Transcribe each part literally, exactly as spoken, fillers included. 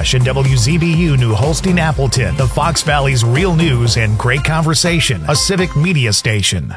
McIntosh and W Z B U New Holstein Appleton, the Fox Valley's real news and great conversation, a civic media station.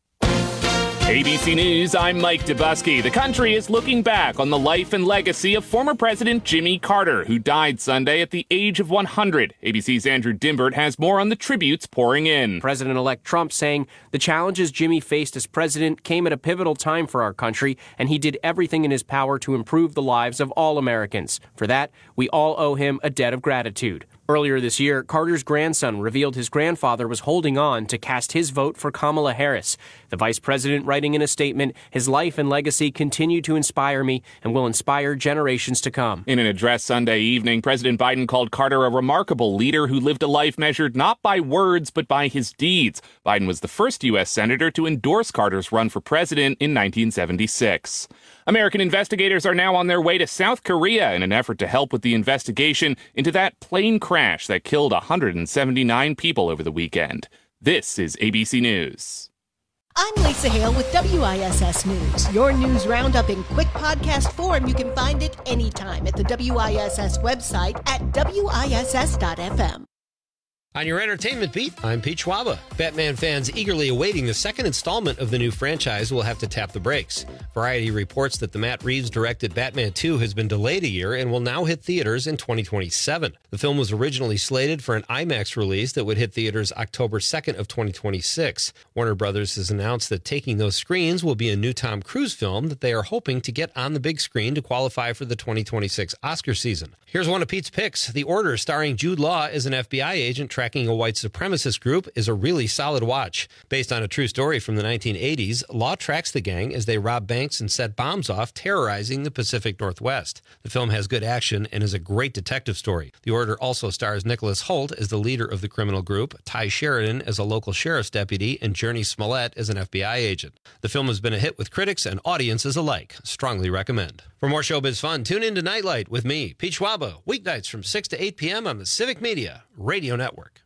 A B C News, I'm Mike Dubusky. The country is looking back on the life and legacy of former President Jimmy Carter, who died Sunday at the age of one hundred. A B C's Andrew Dimbert has more on the tributes pouring in. President-elect Trump saying the challenges Jimmy faced as president came at a pivotal time for our country, and he did everything in his power to improve the lives of all Americans. For that, we all owe him a debt of gratitude. Earlier this year, Carter's grandson revealed his grandfather was holding on to cast his vote for Kamala Harris. The vice president writing in a statement, his life and legacy continue to inspire me and will inspire generations to come. In an address Sunday evening, President Biden called Carter a remarkable leader who lived a life measured not by words but by his deeds. Biden was the first U S senator to endorse Carter's run for president in nineteen seventy-six. American investigators are now on their way to South Korea in an effort to help with the investigation into that plane crash that killed one hundred seventy-nine people over the weekend. This is A B C News. I'm Lisa Hale with W I S S News. Your news roundup in quick podcast form. You can find it anytime at the W I S S website at W I S S dot F M. On your entertainment beat, I'm Pete Schwaba. Batman fans eagerly awaiting the second installment of the new franchise will have to tap the brakes. Variety reports that the Matt Reeves-directed Batman two has been delayed a year and will now hit theaters in twenty twenty-seven. The film was originally slated for an IMAX release that would hit theaters October second of twenty twenty-six. Warner Brothers has announced that taking those screens will be a new Tom Cruise film that they are hoping to get on the big screen to qualify for the twenty twenty-six Oscar season. Here's one of Pete's picks. The Order, starring Jude Law as an F B I agent tracking a white supremacist group, is a really solid watch. Based on a true story from the nineteen eighties, Law tracks the gang as they rob banks and set bombs off, terrorizing the Pacific Northwest. The film has good action and is a great detective story. The Order also stars Nicholas Hoult as the leader of the criminal group, Ty Sheridan as a local sheriff's deputy, and Jurnee Smollett as an F B I agent. The film has been a hit with critics and audiences alike. Strongly recommend. For more showbiz fun, tune in to Nightlight with me, Pete Schwaba, weeknights from six to eight p.m. on the Civic Media Radio Network.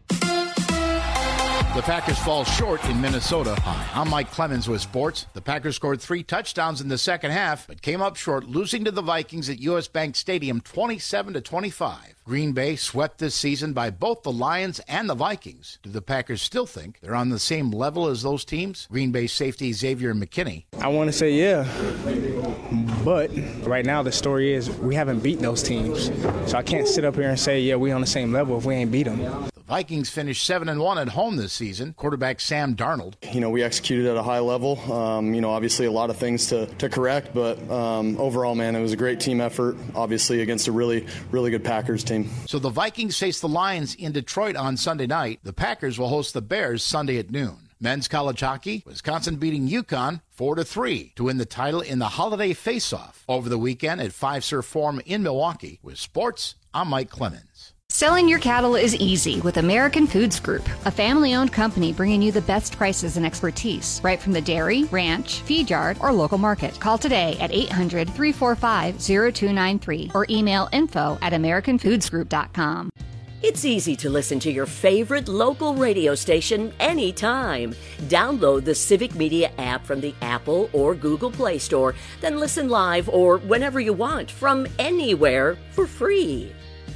The Packers fall short in Minnesota. Hi, I'm Mike Clemens with sports. The Packers scored three touchdowns in the second half, but came up short, losing to the Vikings at U S. Bank Stadium twenty-seven to twenty-five. Green Bay swept this season by both the Lions and the Vikings. Do the Packers still think they're on the same level as those teams? Green Bay safety Xavier McKinney. I want to say yeah, but right now the story is we haven't beaten those teams. So I can't sit up here and say, yeah, we're on the same level if we ain't beat them. Vikings finished seven and one at home this season. Quarterback Sam Darnold. You know, we executed at a high level. Um, you know, obviously a lot of things to, to correct, but um, overall, man, it was a great team effort, obviously, against a really, really good Packers team. So the Vikings face the Lions in Detroit on Sunday night. The Packers will host the Bears Sunday at noon. Men's college hockey, Wisconsin beating UConn four to three to win the title in the Holiday Face-Off over the weekend at Fiserv Forum in Milwaukee. With sports, I'm Mike Clemens. Selling your cattle is easy with American Foods Group, a family-owned company bringing you the best prices and expertise, right from the dairy, ranch, feed yard, or local market. Call today at eight hundred, three four five, zero two nine three or email info at american foods group dot com. It's easy to listen to your favorite local radio station anytime. Download the Civic Media app from the Apple or Google Play Store, then listen live or whenever you want from anywhere for free.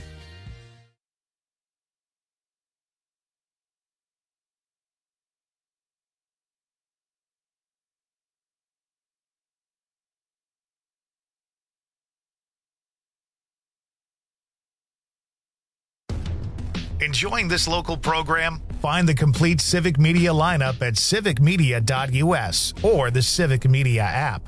Enjoying this local program? Find the complete Civic Media lineup at civic media dot u s or the Civic Media app.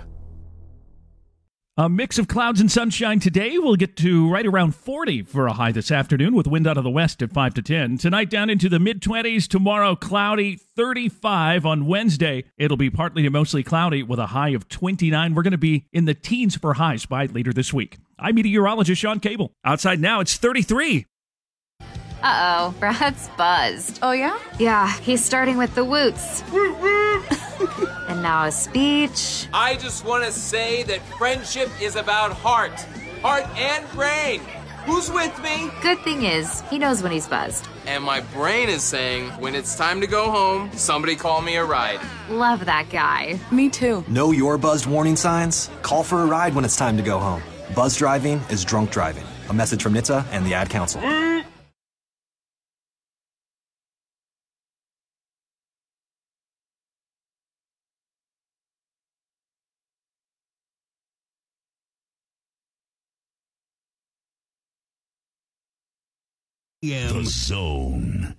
A mix of clouds and sunshine today. We'll get to right around forty for a high this afternoon with wind out of the west at five to ten. Tonight down into the mid-twenties. Tomorrow cloudy, thirty-five. On Wednesday, it'll be partly to mostly cloudy with a high of twenty-nine. We're going to be in the teens for highs by later this week. I'm meteorologist Sean Cable. Outside now, it's thirty-three. Uh-oh, Brad's buzzed. Oh, yeah? Yeah, he's starting with the woots. And now a speech. I just want to say that friendship is about heart. Heart and brain. Who's with me? Good thing is, he knows when he's buzzed. And my brain is saying, when it's time to go home, somebody call me a ride. Love that guy. Me too. Know your buzzed warning signs? Call for a ride when it's time to go home. Buzz driving is drunk driving. A message from N H T S A and the Ad Council. The Zone.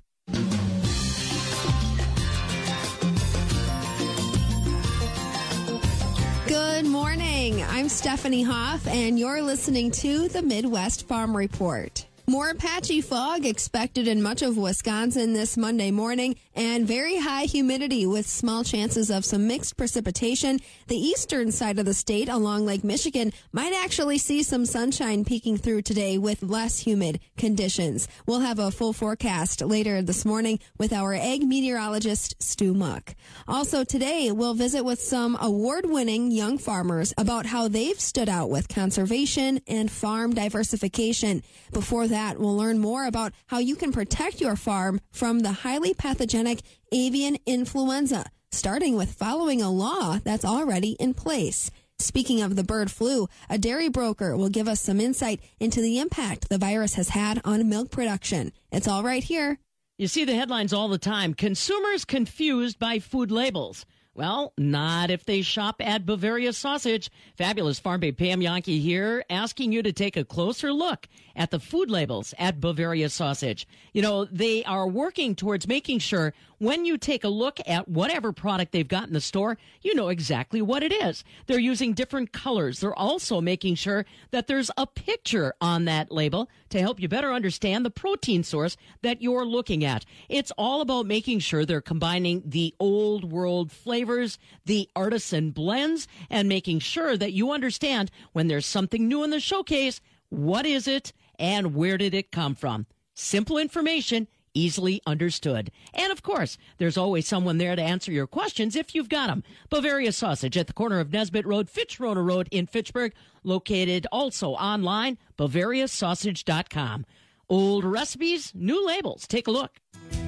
Good morning. I'm Stephanie Hoff, and you're listening to the Midwest Farm Report. More patchy fog expected in much of Wisconsin this Monday morning, and very high humidity with small chances of some mixed precipitation. The eastern side of the state along Lake Michigan might actually see some sunshine peeking through today with less humid conditions. We'll have a full forecast later this morning with our ag meteorologist, Stu Muck. Also today, we'll visit with some award-winning young farmers about how they've stood out with conservation and farm diversification. Before that, That, we'll learn more about how you can protect your farm from the highly pathogenic avian influenza, starting with following a law that's already in place. Speaking of the bird flu, a dairy broker will give us some insight into the impact the virus has had on milk production. It's all right here. You see the headlines all the time. Consumers confused by food labels. Well, not if they shop at Bavaria Sausage. Fabulous Farm Babe Pam Yankee here, asking you to take a closer look at the food labels at Bavaria Sausage. You know, they are working towards making sure when you take a look at whatever product they've got in the store, you know exactly what it is. They're using different colors. They're also making sure that there's a picture on that label to help you better understand the protein source that you're looking at. It's all about making sure they're combining the old world flavors, the artisan blends, and making sure that you understand when there's something new in the showcase, what is it and where did it come from? Simple information, easily understood. And of course, there's always someone there to answer your questions if you've got them. Bavaria Sausage at the corner of Nesbitt Road, Fitzroy Road in Fitchburg, located also online, bavaria sausage dot com. Old recipes, new labels. Take a look.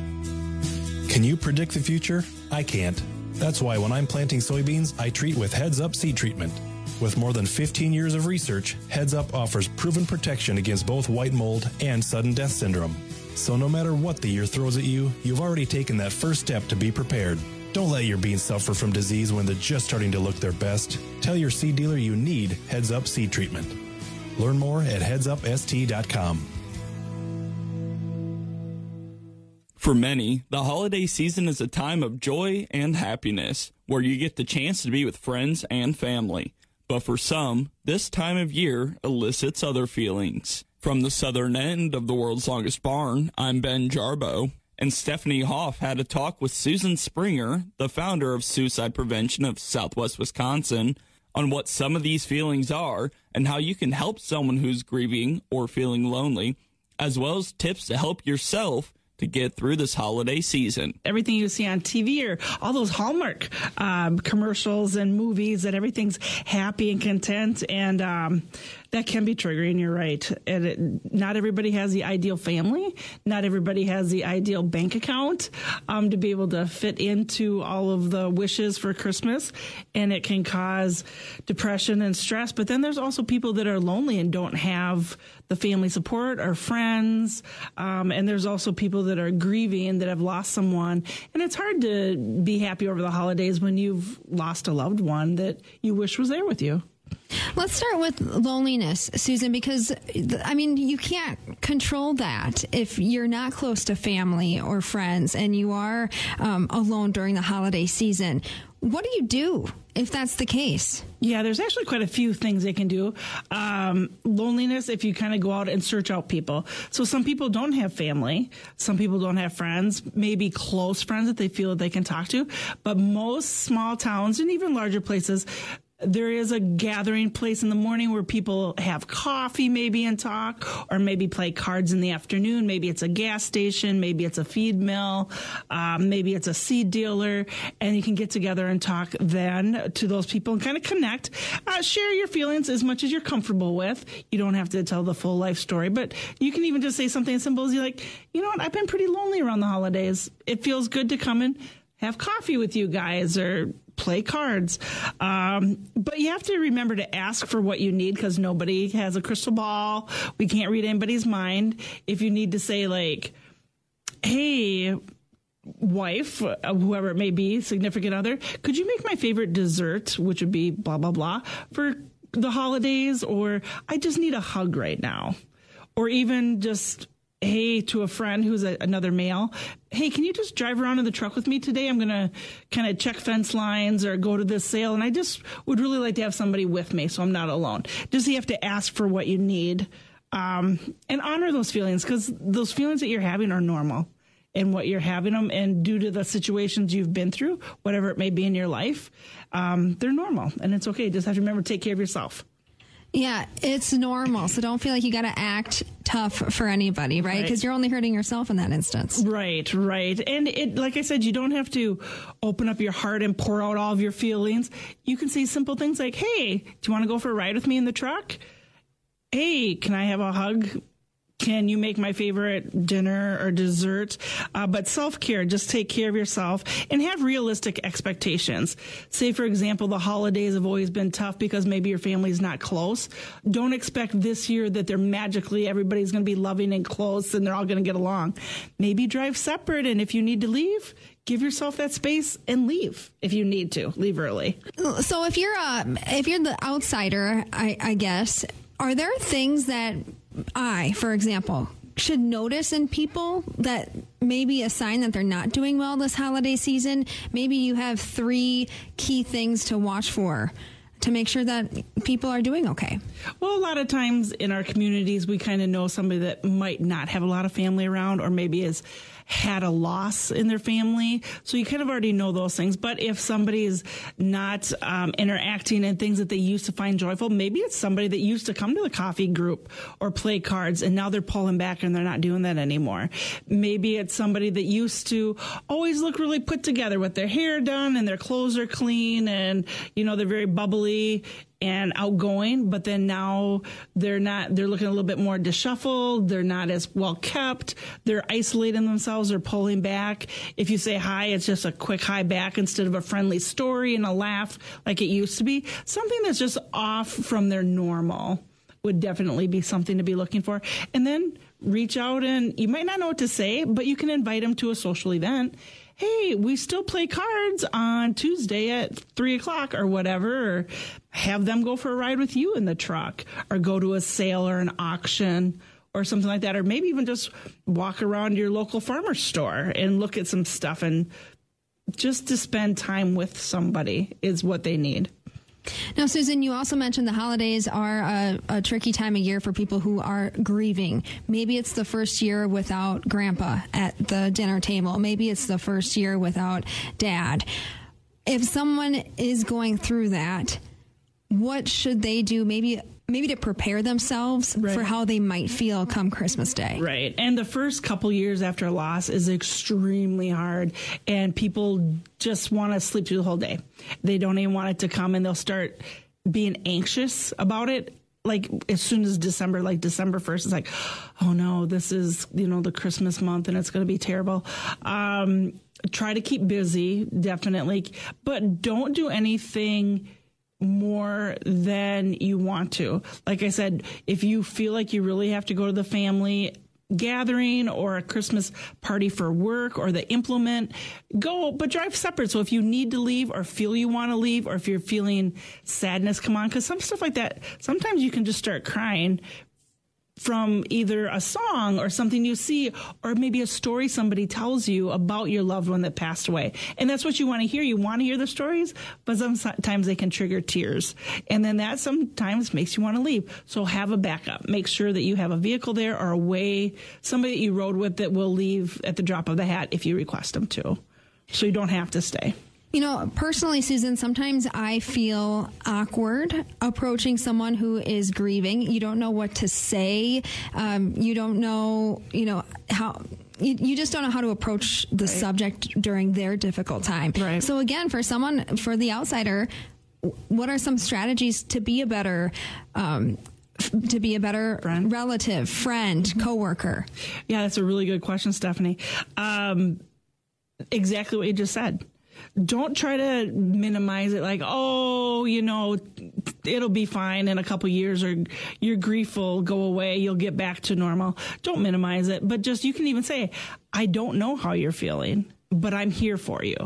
Can you predict the future? I can't. That's why when I'm planting soybeans, I treat with Heads Up Seed Treatment. With more than fifteen years of research, Heads Up offers proven protection against both white mold and sudden death syndrome. So no matter what the year throws at you, you've already taken that first step to be prepared. Don't let your beans suffer from disease when they're just starting to look their best. Tell your seed dealer you need Heads Up Seed Treatment. Learn more at heads up s t dot com. For many, the holiday season is a time of joy and happiness, where you get the chance to be with friends and family. But for some, this time of year elicits other feelings. From the southern end of the world's longest barn, I'm Ben Jarbo, and Stephanie Hoff had a talk with Susan Springer, the founder of Suicide Prevention of Southwest Wisconsin, on what some of these feelings are and how you can help someone who's grieving or feeling lonely, as well as tips to help yourself to get through this holiday season. Everything you see on T V or all those Hallmark um, commercials and movies, that everything's happy and content, and um, that can be triggering. You're right. And it, not everybody has the ideal family. Not everybody has the ideal bank account um, to be able to fit into all of the wishes for Christmas, and it can cause depression and stress. But then there's also people that are lonely and don't have the family support or friends, um, and there's also people that are grieving that have lost someone. And it's hard to be happy over the holidays when you've lost a loved one that you wish was there with you. Let's start with loneliness, Susan, because, I mean, you can't control that if you're not close to family or friends and you are um, alone during the holiday season. What do you do if that's the case? Yeah, there's actually quite a few things they can do. Um, loneliness, if you kind of go out and search out people. So some people don't have family. Some people don't have friends, maybe close friends that they feel that they can talk to. But most small towns and even larger places, there is a gathering place in the morning where people have coffee maybe and talk, or maybe play cards in the afternoon. Maybe it's a gas station. Maybe it's a feed mill. Um, maybe it's a seed dealer. And you can get together and talk then to those people and kind of connect. Uh, share your feelings as much as you're comfortable with. You don't have to tell the full life story, but you can even just say something as simple as you're like, you know what, I've been pretty lonely around the holidays. It feels good to come and have coffee with you guys, or play cards. Um, but you have to remember to ask for what you need because nobody has a crystal ball. We can't read anybody's mind. If you need to say like, hey, wife, whoever it may be, significant other, could you make my favorite dessert, which would be blah, blah, blah, for the holidays? Or I just need a hug right now. Or even just, hey, to a friend who's a, another male, hey, can you just drive around in the truck with me today? I'm going to kind of check fence lines or go to this sale. And I just would really like to have somebody with me so I'm not alone. Just you have to ask for what you need um, and honor those feelings because those feelings that you're having are normal. And what you're having them, and due to the situations you've been through, whatever it may be in your life, um, they're normal, and it's okay. Just have to remember to take care of yourself. Yeah, it's normal, so don't feel like you got to act tough for anybody, right? Because right. you're only hurting yourself in that instance. Right, right. And it, like I said, you don't have to open up your heart and pour out all of your feelings. You can say simple things like, hey, do you want to go for a ride with me in the truck? Hey, can I have a hug? Can you make my favorite dinner or dessert? Uh, but self-care, just take care of yourself and have realistic expectations. Say, for example, the holidays have always been tough because maybe your family's not close. Don't expect this year that they're magically, everybody's going to be loving and close and they're all going to get along. Maybe drive separate, and if you need to leave, give yourself that space and leave if you need to. Leave early. So if you're uh, if you're the outsider, I, I guess, are there things that I, for example, should notice in people that maybe a sign that they're not doing well this holiday season? Maybe you have three key things to watch for to make sure that people are doing okay. Well, a lot of times in our communities, we kind of know somebody that might not have a lot of family around or maybe has had a loss in their family. So you kind of already know those things. But if somebody is not um, interacting in things that they used to find joyful, maybe it's somebody that used to come to the coffee group or play cards, and now they're pulling back and they're not doing that anymore. Maybe it's somebody that used to always look really put together with their hair done and their clothes are clean and, you know, they're very bubbly and outgoing, but then now they're not, they're looking a little bit more disheveled. They're not as well kept. They're isolating themselves. They're pulling back. If you say hi, it's just a quick hi back instead of a friendly story and a laugh like it used to be. Something that's just off from their normal would definitely be something to be looking for. And then reach out, and you might not know what to say, but you can invite them to a social event. Hey, we still play cards on Tuesday at three o'clock or whatever, or have them go for a ride with you in the truck, or go to a sale or an auction or something like that, or maybe even just walk around your local farmer's store and look at some stuff, and just to spend time with somebody is what they need. Now, Susan, you also mentioned the holidays are a, a tricky time of year for people who are grieving. Maybe it's the first year without grandpa at the dinner table. Maybe it's the first year without dad. If someone is going through that, what should they do? Maybe maybe to prepare themselves right. for how they might feel come Christmas Day. Right. And the first couple years after a loss is extremely hard, and people just want to sleep through the whole day. They don't even want it to come, and they'll start being anxious about it. Like as soon as December, like December first, it's like, oh no, this is, you know, the Christmas month and it's going to be terrible. Um, try to keep busy, definitely, but don't do anything more than you want to. Like I said, if you feel like you really have to go to the family gathering or a Christmas party for work or the implement, go, but drive separate. So if you need to leave or feel you want to leave, or if you're feeling sadness come on, because some stuff like that, sometimes you can just start crying from either a song or something you see, or maybe a story somebody tells you about your loved one that passed away. And that's what you want to hear. You want to hear the stories, but sometimes they can trigger tears. And then that sometimes makes you want to leave. So have a backup. Make sure that you have a vehicle there or a way, somebody that you rode with that will leave at the drop of the hat if you request them to. So you don't have to stay. You know, personally, Susan, sometimes I feel awkward approaching someone who is grieving. You don't know what to say. Um, you don't know, you know, how... You, you just don't know how to approach the right. subject during their difficult time. Right. So again, for someone, for the outsider, what are some strategies to be a better um to be a better friend. relative, friend, mm-hmm. coworker? Yeah, that's a really good question, Stephanie. Um, exactly what you just said. Don't try to minimize it like, oh, you know, it'll be fine in a couple years, or your grief will go away. You'll get back to normal. Don't minimize it. But just, you can even say, I don't know how you're feeling, but I'm here for you.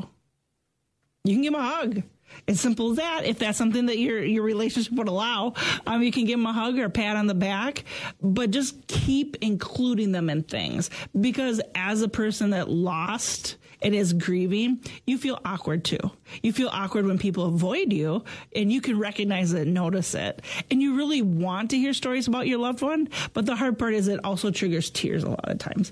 You can give them a hug. As simple as that. If that's something that your your relationship would allow, um, you can give them a hug or a pat on the back, but just keep including them in things. Because as a person that lost and is grieving, you feel awkward too. You feel awkward when people avoid you, and you can recognize it and notice it. And you really want to hear stories about your loved one, but the hard part is it also triggers tears a lot of times.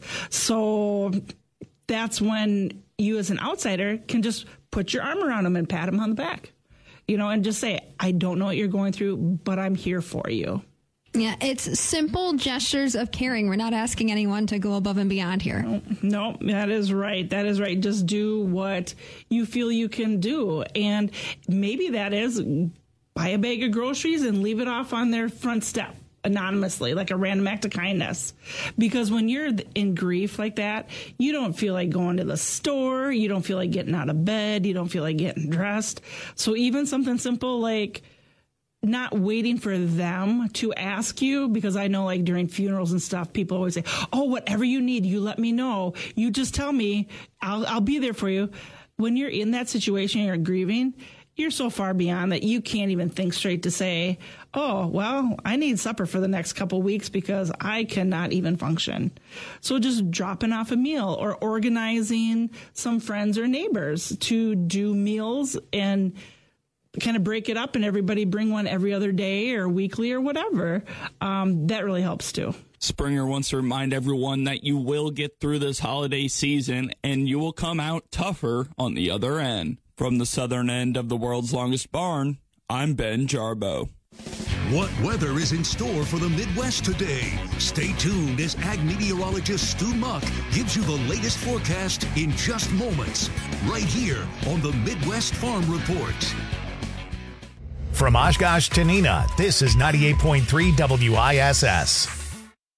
So that's when you as an outsider can just put your arm around them and pat them on the back, you know, and just say, I don't know what you're going through, but I'm here for you. Yeah, it's simple gestures of caring. We're not asking anyone to go above and beyond here. No, no, that is right. That is right. Just do what you feel you can do. And maybe that is buy a bag of groceries and leave it off on their front step anonymously, like a random act of kindness. Because when you're in grief like that, you don't feel like going to the store. You don't feel like getting out of bed. You don't feel like getting dressed. So even something simple like not waiting for them to ask you, because I know like during funerals and stuff, people always say, oh, whatever you need, you let me know. You just tell me, I'll, I'll be there for you. When you're in that situation, you're grieving, you're so far beyond that you can't even think straight to say, oh, well, I need supper for the next couple weeks because I cannot even function. So just dropping off a meal or organizing some friends or neighbors to do meals and kind of break it up and everybody bring one every other day or weekly or whatever. Um, that really helps too. Springer wants to remind everyone that you will get through this holiday season and you will come out tougher on the other end. From the southern end of the world's longest barn, I'm Ben Jarbo. What weather is in store for the Midwest today? Stay tuned as ag meteorologist Stu Muck gives you the latest forecast in just moments, right here on the Midwest Farm Report. From Oshkosh to Neenah, this is ninety-eight point three W I S S.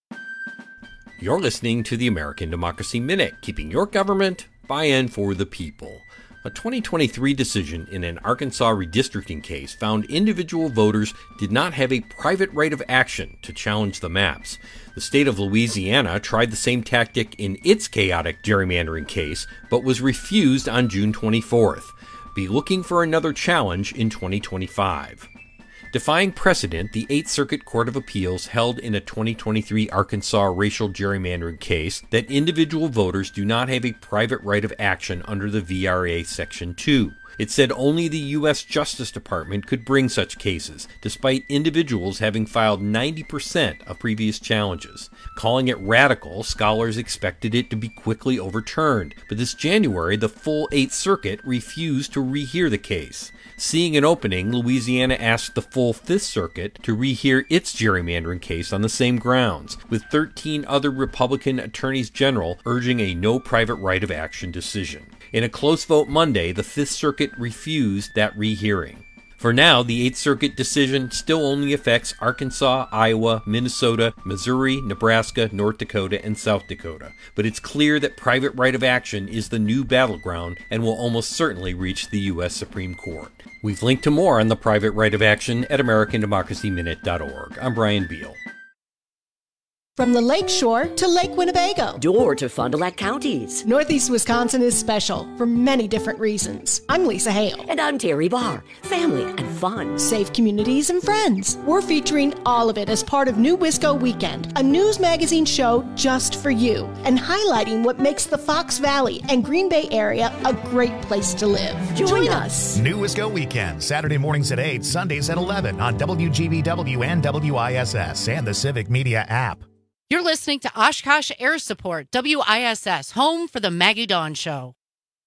You're listening to the American Democracy Minute, keeping your government by and for the people. A twenty twenty-three decision in an Arkansas redistricting case found individual voters did not have a private right of action to challenge the maps. The state of Louisiana tried the same tactic in its chaotic gerrymandering case, but was refused on June twenty-fourth. Be looking for another challenge in twenty twenty-five. Defying precedent, the Eighth Circuit Court of Appeals held in a twenty twenty-three Arkansas racial gerrymandering case that individual voters do not have a private right of action under the V R A Section two. It said only the U S Justice Department could bring such cases, despite individuals having filed ninety percent of previous challenges. Calling it radical, scholars expected it to be quickly overturned, but this January the full Eighth Circuit refused to rehear the case. Seeing an opening, Louisiana asked the full Fifth Circuit to rehear its gerrymandering case on the same grounds, with thirteen other Republican attorneys general urging a no private right of action decision. In a close vote Monday, the Fifth Circuit refused that rehearing. For now, the Eighth Circuit decision still only affects Arkansas, Iowa, Minnesota, Missouri, Nebraska, North Dakota, and South Dakota. But it's clear that private right of action is the new battleground and will almost certainly reach the U S Supreme Court. We've linked to more on the private right of action at American Democracy Minute dot org. I'm Brian Beal. From the Lake Shore to Lake Winnebago. Door to Fond du Lac counties. Northeast Wisconsin is special for many different reasons. I'm Lisa Hale. And I'm Terry Barr. Family and fun. Safe communities and friends. We're featuring all of it as part of New Wisco Weekend, a news magazine show just for you, and highlighting what makes the Fox Valley and Green Bay area a great place to live. Join, Join us. us. New Wisco Weekend, Saturday mornings at eight, Sundays at eleven on W G B W and W I S S and the Civic Media app. You're listening to Oshkosh Air Support, W I S S, home for the Maggie Dawn Show.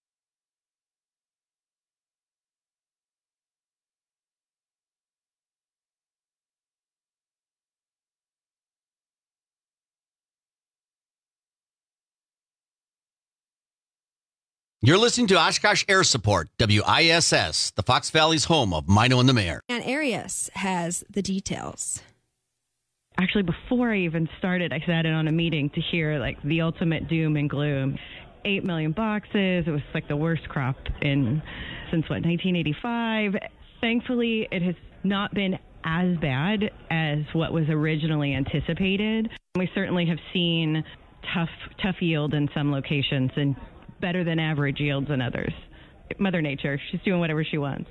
You're listening to Oshkosh Air Support, W I S S, the Fox Valley's home of Mino and the Mayor. And Arias has the details. Actually, before I even started, I sat in on a meeting to hear like the ultimate doom and gloom. eight million boxes. It was like the worst crop in since, what, nineteen eighty-five. Thankfully, it has not been as bad as what was originally anticipated. We certainly have seen tough, tough yield in some locations and better than average yields in others. Mother Nature, she's doing whatever she wants.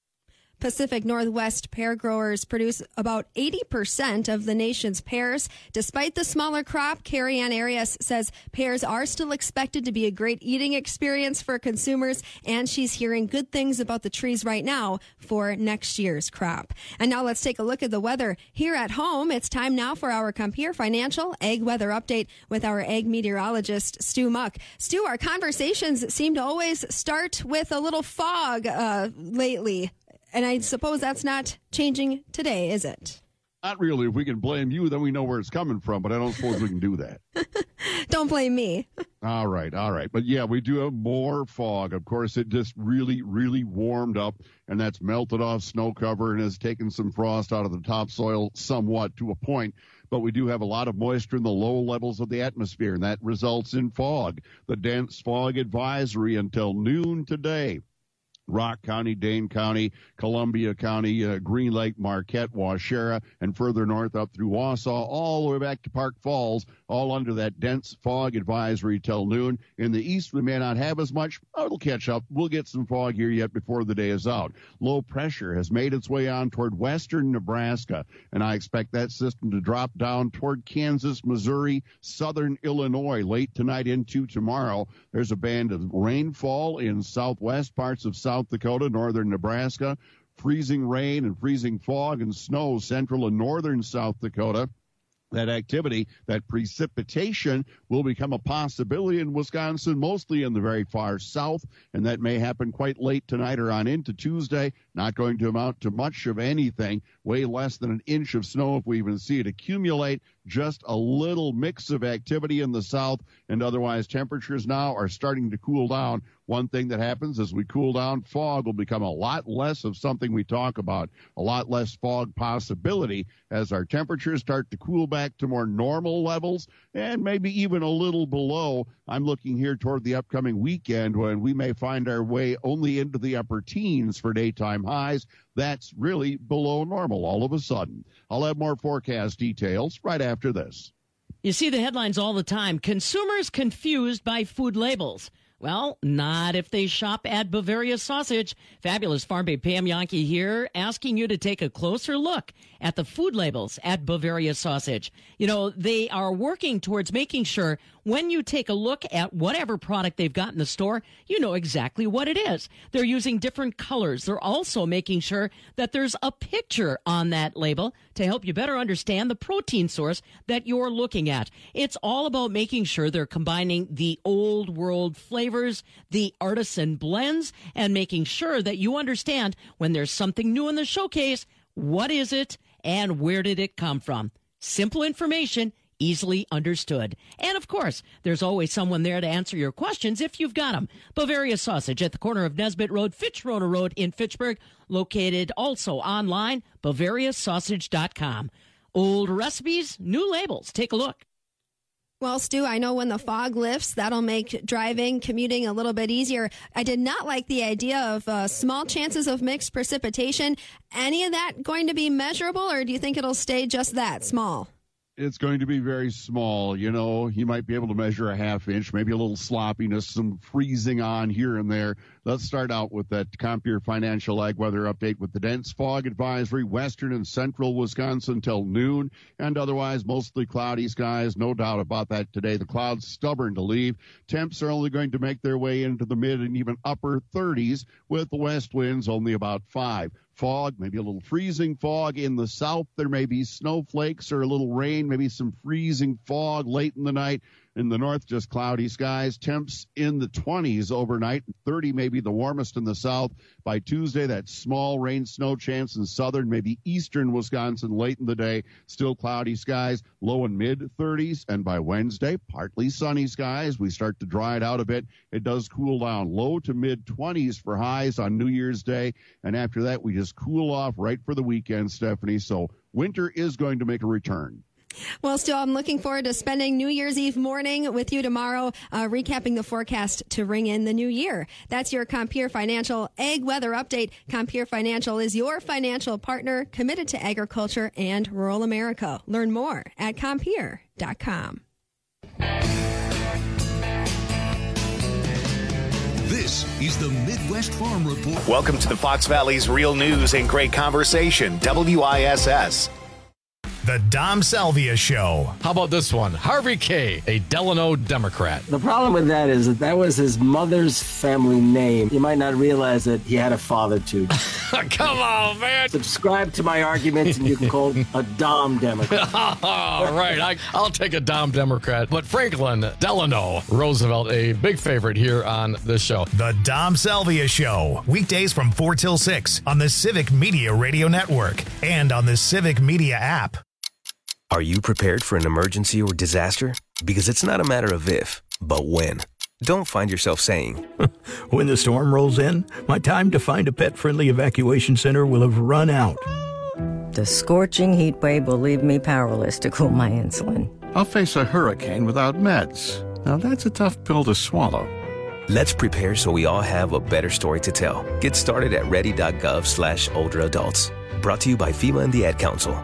Pacific Northwest pear growers produce about eighty percent of the nation's pears. Despite the smaller crop, Carrie Ann Arias says pears are still expected to be a great eating experience for consumers, and she's hearing good things about the trees right now for next year's crop. And now let's take a look at the weather here at home. It's time now for our Compeer Financial Ag Weather Update with our ag meteorologist, Stu Muck. Stu, our conversations seem to always start with a little fog uh, lately. And I suppose that's not changing today, is it? Not really. If we can blame you, then we know where it's coming from, but I don't suppose we can do that. Don't blame me. All right, all right. But, yeah, we do have more fog. Of course, it just really, really warmed up, and that's melted off snow cover and has taken some frost out of the topsoil somewhat to a point. But we do have a lot of moisture in the low levels of the atmosphere, and that results in fog. The dense fog advisory until noon today. Rock County, Dane County, Columbia County, uh, Green Lake, Marquette, Waushara, and further north up through Wausau, all the way back to Park Falls, all under that dense fog advisory till noon. In the east, we may not have as much. Oh, it'll catch up. We'll get some fog here yet before the day is out. Low pressure has made its way on toward western Nebraska, and I expect that system to drop down toward Kansas, Missouri, southern Illinois late tonight into tomorrow. There's a band of rainfall in southwest parts of South South Dakota, northern Nebraska, freezing rain and freezing fog and snow central and northern South Dakota. That activity, that precipitation will become a possibility in Wisconsin, mostly in the very far south, and that may happen quite late tonight or on into Tuesday. Not going to amount to much of anything, way less than an inch of snow if we even see it accumulate. Just a little mix of activity in the south, and otherwise temperatures now are starting to cool down. One thing that happens as we cool down, fog will become a lot less of something we talk about, a lot less fog possibility as our temperatures start to cool back to more normal levels and maybe even a little below. I'm looking here toward the upcoming weekend when we may find our way only into the upper teens for daytime highs. That's really below normal all of a sudden. I'll have more forecast details right after this. You see the headlines all the time. Consumers confused by food labels. Well, not if they shop at Bavaria Sausage. Fabulous Farm Babe Pam Yankee here, asking you to take a closer look at the food labels at Bavaria Sausage. You know, they are working towards making sure when you take a look at whatever product they've got in the store, you know exactly what it is. They're using different colors. They're also making sure that there's a picture on that label to help you better understand the protein source that you're looking at. It's all about making sure they're combining the old world flavors, the artisan blends, and making sure that you understand when there's something new in the showcase, what is it and where did it come from? Simple information, easily understood. And of course, there's always someone there to answer your questions if you've got them. Bavaria Sausage at the corner of Nesbitt Road, Fitzroy Road in Fitchburg, located also online, bavaria sausage dot com. Old recipes, new labels. Take a look. Well, Stu, I know when the fog lifts, that'll make driving, commuting a little bit easier. I did not like the idea of uh, small chances of mixed precipitation. Any of that going to be measurable, or do you think it'll stay just that small? It's going to be very small. You know, you might be able to measure a half inch, maybe a little sloppiness, some freezing on here and there. Let's start out with that Compeer Financial Ag Weather Update with the dense fog advisory, western and central Wisconsin till noon, and otherwise mostly cloudy skies. No doubt about that today. The clouds stubborn to leave. Temps are only going to make their way into the mid and even upper thirties with the west winds only about five. Fog, maybe a little freezing fog in the south. There may be snowflakes or a little rain, maybe some freezing fog late in the night. In the north, just cloudy skies. Temps in the twenties overnight. thirty maybe the warmest in the south. By Tuesday, that small rain snow chance in southern, maybe eastern Wisconsin late in the day. Still cloudy skies, low and mid thirties. And by Wednesday, partly sunny skies. We start to dry it out a bit. It does cool down. Low to mid twenties for highs on New Year's Day. And after that, we just cool off right for the weekend, Stephanie. So winter is going to make a return. Well, Stu, I'm looking forward to spending New Year's Eve morning with you tomorrow, uh, recapping the forecast to ring in the new year. That's your Compeer Financial Ag Weather Update. Compeer Financial is your financial partner committed to agriculture and rural America. Learn more at compeer dot com. This is the Midwest Farm Report. Welcome to the Fox Valley's real news and great conversation, W I S S. The Dom Salvia Show. How about this one? Harvey Kaye, a Delano Democrat. The problem with that is that that was his mother's family name. You might not realize that he had a father too. Come on, man. Subscribe to my arguments and you can call a Dom Democrat. All right, I, I'll take a Dom Democrat. But Franklin Delano Roosevelt, a big favorite here on this show. The Dom Salvia Show. Weekdays from four till six on the Civic Media Radio Network and on the Civic Media app. Are you prepared for an emergency or disaster? Because it's not a matter of if, but when. Don't find yourself saying, when the storm rolls in, my time to find a pet-friendly evacuation center will have run out. The scorching heat wave will leave me powerless to cool my insulin. I'll face a hurricane without meds. Now that's a tough pill to swallow. Let's prepare so we all have a better story to tell. Get started at ready.gov slash older adults. Brought to you by FEMA and the Ad Council.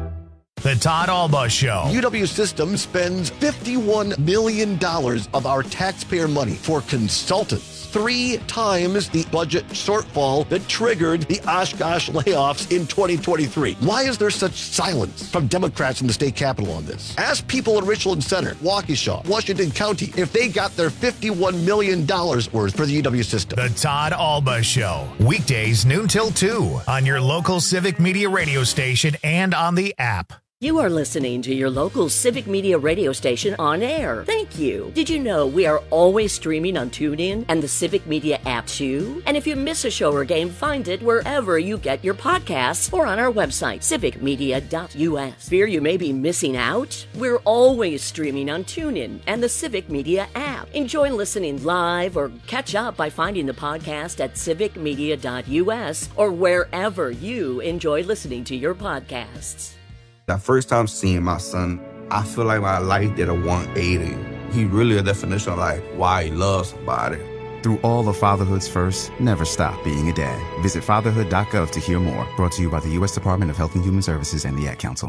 The Todd Alba Show. U W Systems spends fifty-one million dollars of our taxpayer money for consultants. Three times the budget shortfall that triggered the Oshkosh layoffs in twenty twenty-three. Why is there such silence from Democrats in the state capitol on this? Ask people in Richland Center, Waukesha, Washington County if they got their fifty-one million dollars worth for the U W system. The Todd Alba Show. Weekdays noon till two on your local Civic Media radio station and on the app. You are listening to your local Civic Media radio station on air. Thank you. Did you know we are always streaming on TuneIn and the Civic Media app too? And if you miss a show or game, find it wherever you get your podcasts or on our website, civic media dot u s. Fear you may be missing out? We're always streaming on TuneIn and the Civic Media app. Enjoy listening live or catch up by finding the podcast at civic media dot u s or wherever you enjoy listening to your podcasts. The first time seeing my son, I feel like my life did a one eighty. He really a definition of like why he loves somebody. Through all of fatherhood's first, never stop being a dad. Visit fatherhood dot gov to hear more. Brought to you by the U S Department of Health and Human Services and the Ad Council.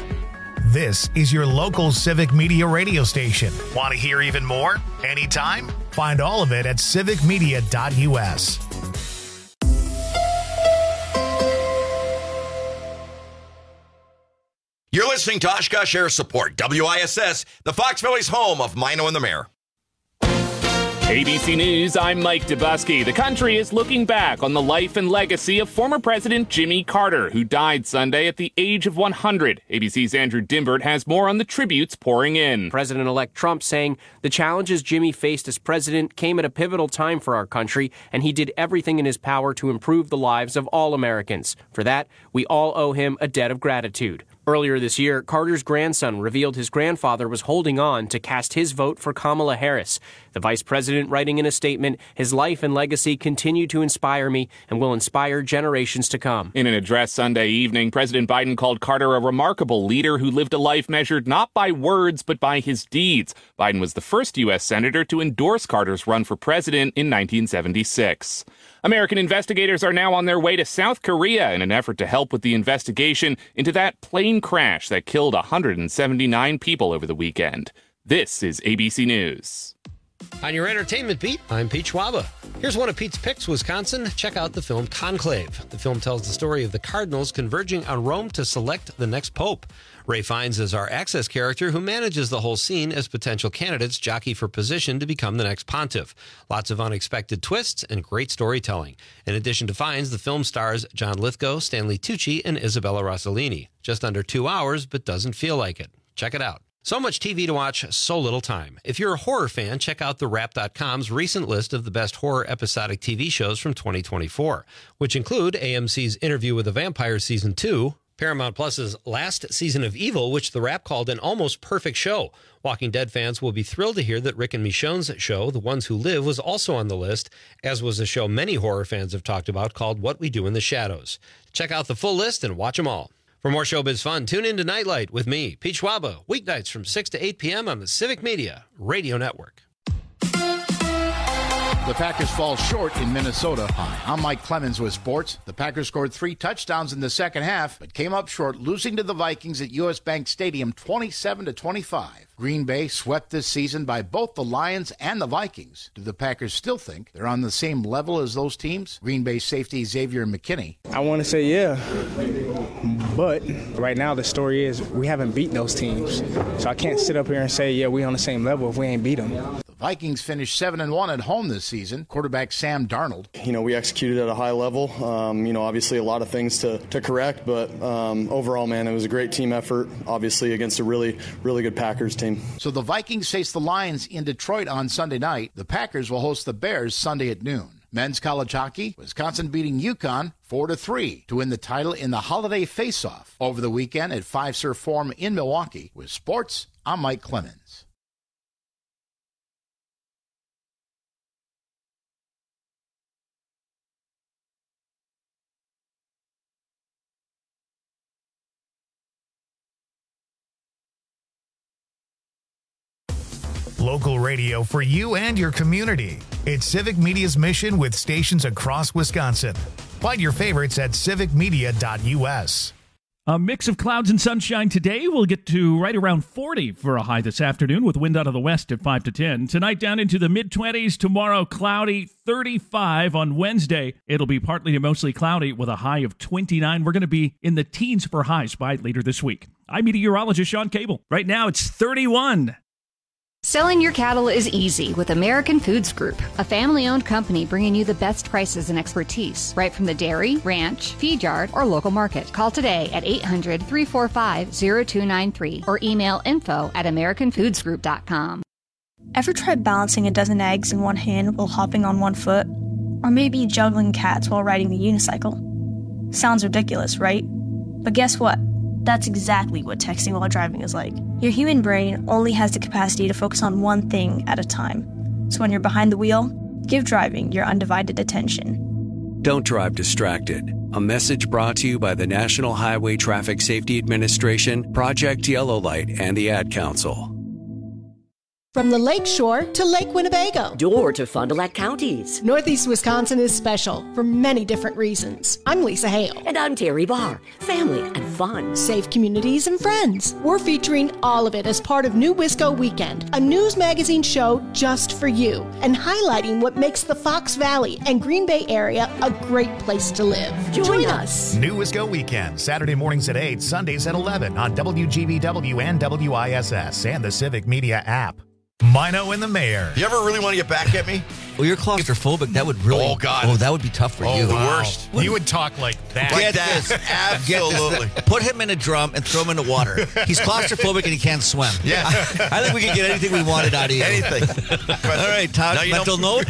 This is your local Civic Media radio station. Want to hear even more? Anytime? Find all of it at civic media dot u s. You're listening to Oshkosh Air Support, W I S S, the Fox Valley's home of Mino and the Mayor. A B C News, I'm Mike Dubusky. The country is looking back on the life and legacy of former President Jimmy Carter, who died Sunday at the age of one hundred. A B C's Andrew Dimbert has more on the tributes pouring in. President-elect Trump saying the challenges Jimmy faced as president came at a pivotal time for our country, and he did everything in his power to improve the lives of all Americans. For that, we all owe him a debt of gratitude. Earlier this year, Carter's grandson revealed his grandfather was holding on to cast his vote for Kamala Harris. The vice president writing in a statement, his life and legacy continue to inspire me and will inspire generations to come. In an address Sunday evening, President Biden called Carter a remarkable leader who lived a life measured not by words but by his deeds. Biden was the first U S senator to endorse Carter's run for president in nineteen seventy-six. American investigators are now on their way to South Korea in an effort to help with the investigation into that plane crash that killed one hundred seventy-nine people over the weekend. This is A B C News. On your entertainment beat, I'm Pete Schwaba. Here's one of Pete's picks, Wisconsin. Check out the film Conclave. The film tells the story of the cardinals converging on Rome to select the next pope. Ray Fiennes is our Access character who manages the whole scene as potential candidates jockey for position to become the next pontiff. Lots of unexpected twists and great storytelling. In addition to Fiennes, the film stars John Lithgow, Stanley Tucci, and Isabella Rossellini. Just under two hours, but doesn't feel like it. Check it out. So much T V to watch, so little time. If you're a horror fan, check out the wrap dot com's recent list of the best horror episodic T V shows from twenty twenty-four, which include A M C's Interview with a Vampire Season two, Paramount Plus's last season of Evil, which the Wrap called an almost perfect show. Walking Dead fans will be thrilled to hear that Rick and Michonne's show, The Ones Who Live, was also on the list, as was a show many horror fans have talked about called What We Do in the Shadows. Check out the full list and watch them all. For more showbiz fun, tune in to Nightlight with me, Pete Schwaba, weeknights from six to eight p.m. on the Civic Media Radio Network. The Packers fall short in Minnesota. Hi, I'm Mike Clemens with sports. The Packers scored three touchdowns in the second half, but came up short, losing to the Vikings at U S Bank Stadium twenty-seven to twenty-five. Green Bay swept this season by both the Lions and the Vikings. Do the Packers still think they're on the same level as those teams? Green Bay safety Xavier McKinney. I want to say yeah, but right now the story is we haven't beat those teams. So I can't sit up here and say, yeah, we on the same level if we ain't beat them. The Vikings finished seven and one at home this season. Quarterback Sam Darnold. You know, we executed at a high level. Um, you know, obviously a lot of things to, to correct, but um, overall, man, it was a great team effort, obviously, against a really, really good Packers team. So the Vikings face the Lions in Detroit on Sunday night. The Packers will host the Bears Sunday at noon. Men's college hockey, Wisconsin beating UConn four to three to win the title in the holiday face-off over the weekend at Fiserv Forum in Milwaukee. With sports, I'm Mike Clemens. Local radio for you and your community. It's Civic Media's mission with stations across Wisconsin. Find your favorites at civic media dot u s. A mix of clouds and sunshine today. We'll get to right around forty for a high this afternoon with wind out of the west at five to ten. Tonight down into the mid-twenties. Tomorrow cloudy, thirty-five. On Wednesday, it'll be partly to mostly cloudy with a high of twenty-nine. We're going to be in the teens for highs by later this week. I'm meteorologist Sean Cable. Right now it's thirty-one. Selling your cattle is easy with American Foods Group, a family-owned company bringing you the best prices and expertise right from the dairy, ranch, feed yard, or local market. Call today at eight hundred, three four five, zero two nine three or email info at american foods group dot com. Ever tried balancing a dozen eggs in one hand while hopping on one foot? Or maybe juggling cats while riding the unicycle? Sounds ridiculous, right? But guess what? That's exactly what texting while driving is like. Your human brain only has the capacity to focus on one thing at a time. So when you're behind the wheel, give driving your undivided attention. Don't drive distracted. A message brought to you by the National Highway Traffic Safety Administration, Project Yellow Light, and the Ad Council. From the Lake Shore to Lake Winnebago. Door to Fond du Lac counties. Northeast Wisconsin is special for many different reasons. I'm Lisa Hale. And I'm Terry Barr. Family and fun. Safe communities and friends. We're featuring all of it as part of New Wisco Weekend, a news magazine show just for you, and highlighting what makes the Fox Valley and Green Bay area a great place to live. Join, Join us. New Wisco Weekend, Saturday mornings at eight, Sundays at eleven on W G B W and W I S S and the Civic Media app. Mino and the Mayor. You ever really want to get back at me? Well, you're claustrophobic. That would really. Oh, God. Oh, that would be tough for oh, you. the worst. What? You would talk like that. Like Get that. This. Absolutely. Get this. Put him in a drum and throw him in the water. He's claustrophobic and he can't swim. Yeah. I, I think we could get anything we wanted out of you. Anything. All right, Todd, mental note.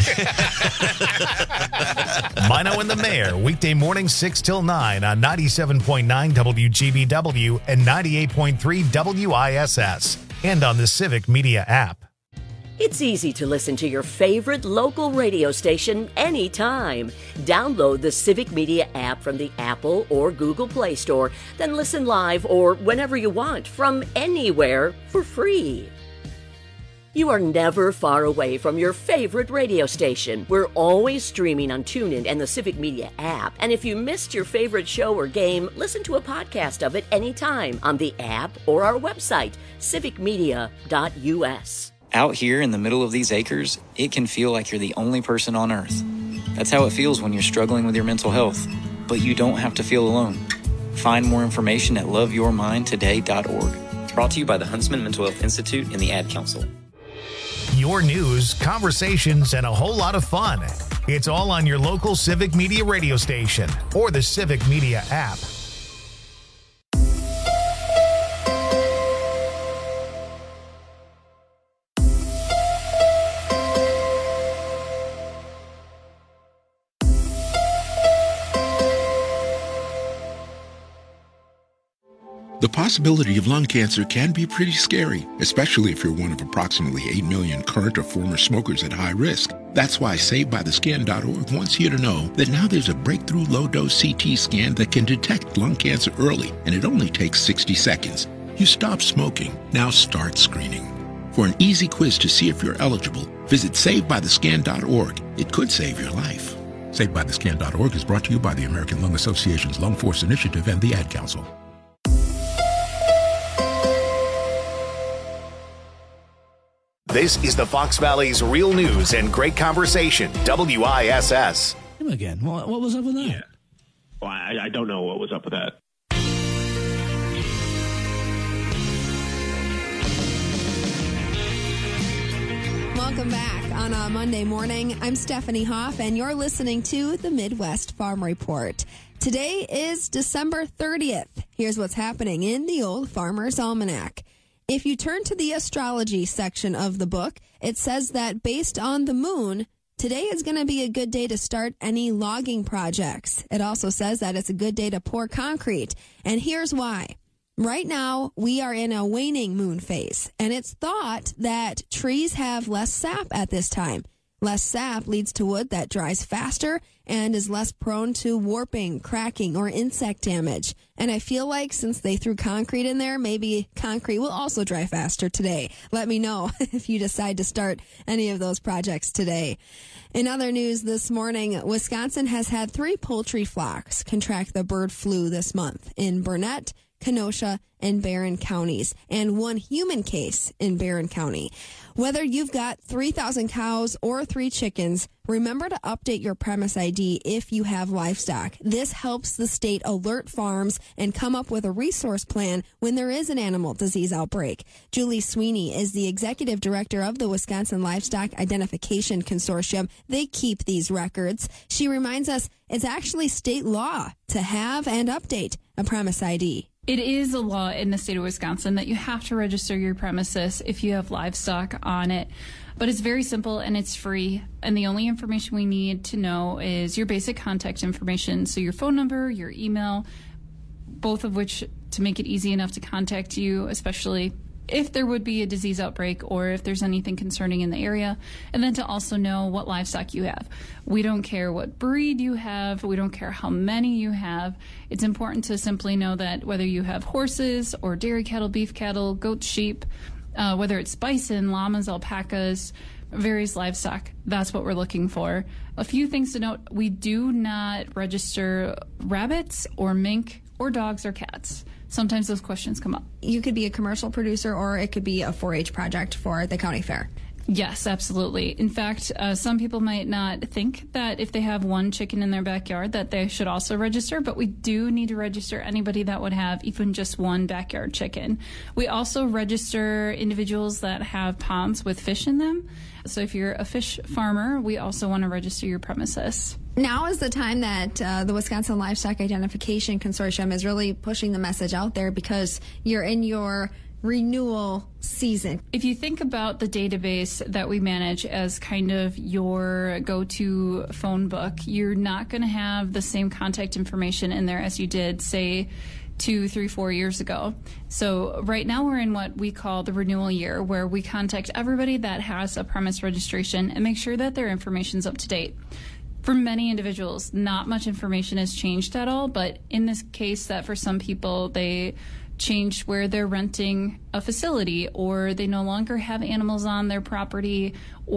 Mino and the Mayor, weekday mornings six till nine on ninety-seven point nine W G B W and ninety-eight point three W I S S and on the Civic Media app. It's easy to listen to your favorite local radio station anytime. Download the Civic Media app from the Apple or Google Play Store, then listen live or whenever you want from anywhere for free. You are never far away from your favorite radio station. We're always streaming on TuneIn and the Civic Media app. And if you missed your favorite show or game, listen to a podcast of it anytime on the app or our website, civic media dot u s. Out here in the middle of these acres, it can feel like you're the only person on Earth. That's how it feels when you're struggling with your mental health. But you don't have to feel alone. Find more information at love your mind today dot org. Brought to you by the Huntsman Mental Health Institute and the Ad Council. Your news, conversations, and a whole lot of fun. It's all on your local Civic Media radio station or the Civic Media app. The possibility of lung cancer can be pretty scary, especially if you're one of approximately eight million current or former smokers at high risk. That's why Saved By The Scan dot org wants you to know that now there's a breakthrough low-dose C T scan that can detect lung cancer early, and it only takes sixty seconds. You stop smoking, now start screening. For an easy quiz to see if you're eligible, visit Saved By The Scan dot org. It could save your life. Saved By The Scan dot org is brought to you by the American Lung Association's Lung Force Initiative and the Ad Council. This is the Fox Valley's Real News and Great Conversation, W I S S. Him again. What, what was up with that? Yeah. Well, I, I don't know what was up with that. Welcome back on a Monday morning. I'm Stephanie Hoff, and you're listening to the Midwest Farm Report. Today is December thirtieth. Here's what's happening in the Old Farmer's Almanac. If you turn to the astrology section of the book, it says that based on the moon, today is going to be a good day to start any logging projects. It also says that it's a good day to pour concrete. And here's why. Right now, we are in a waning moon phase, and it's thought that trees have less sap at this time. Less sap leads to wood that dries faster and is less prone to warping, cracking, or insect damage. And I feel like since they threw concrete in there, maybe concrete will also dry faster today. Let me know if you decide to start any of those projects today. In other news this morning, Wisconsin has had three poultry flocks contract the bird flu this month in Burnett, Kenosha, and Barron counties, and one human case in Barron County. Whether you've got three thousand cows or three chickens, remember to update your premise I D if you have livestock. This helps the state alert farms and come up with a resource plan when there is an animal disease outbreak. Julie Sweeney is the executive director of the Wisconsin Livestock Identification Consortium. They keep these records. She reminds us it's actually state law to have and update a premise I D. It is a law in the state of Wisconsin that you have to register your premises if you have livestock on it. But it's very simple and it's free. And the only information we need to know is your basic contact information. So your phone number, your email, both of which to make it easy enough to contact you, especially if there would be a disease outbreak or if there's anything concerning in the area, and then to also know what livestock you have. We don't care what breed you have. We don't care how many you have. It's important to simply know that whether you have horses or dairy cattle, beef cattle, goats, sheep, uh, whether it's bison, llamas, alpacas, various livestock, that's what we're looking for. A few things to note, we do not register rabbits or mink or dogs or cats. Sometimes those questions come up. You could be a commercial producer or it could be a four H project for the county fair. Yes, absolutely. In fact, uh, some people might not think that if they have one chicken in their backyard that they should also register, but we do need to register anybody that would have even just one backyard chicken. We also register individuals that have ponds with fish in them. So if you're a fish farmer, we also want to register your premises. Now is the time that uh, the Wisconsin Livestock Identification Consortium is really pushing the message out there because you're in your renewal season. If you think about the database that we manage as kind of your go-to phone book, you're not going to have the same contact information in there as you did, say, two, three, four years ago. So right now we're in what we call the renewal year, where we contact everybody that has a premise registration and make sure that their information's up to date. For many individuals, not much information has changed at all, but in this case that for some people, they changed where they're renting a facility, or they no longer have animals on their property,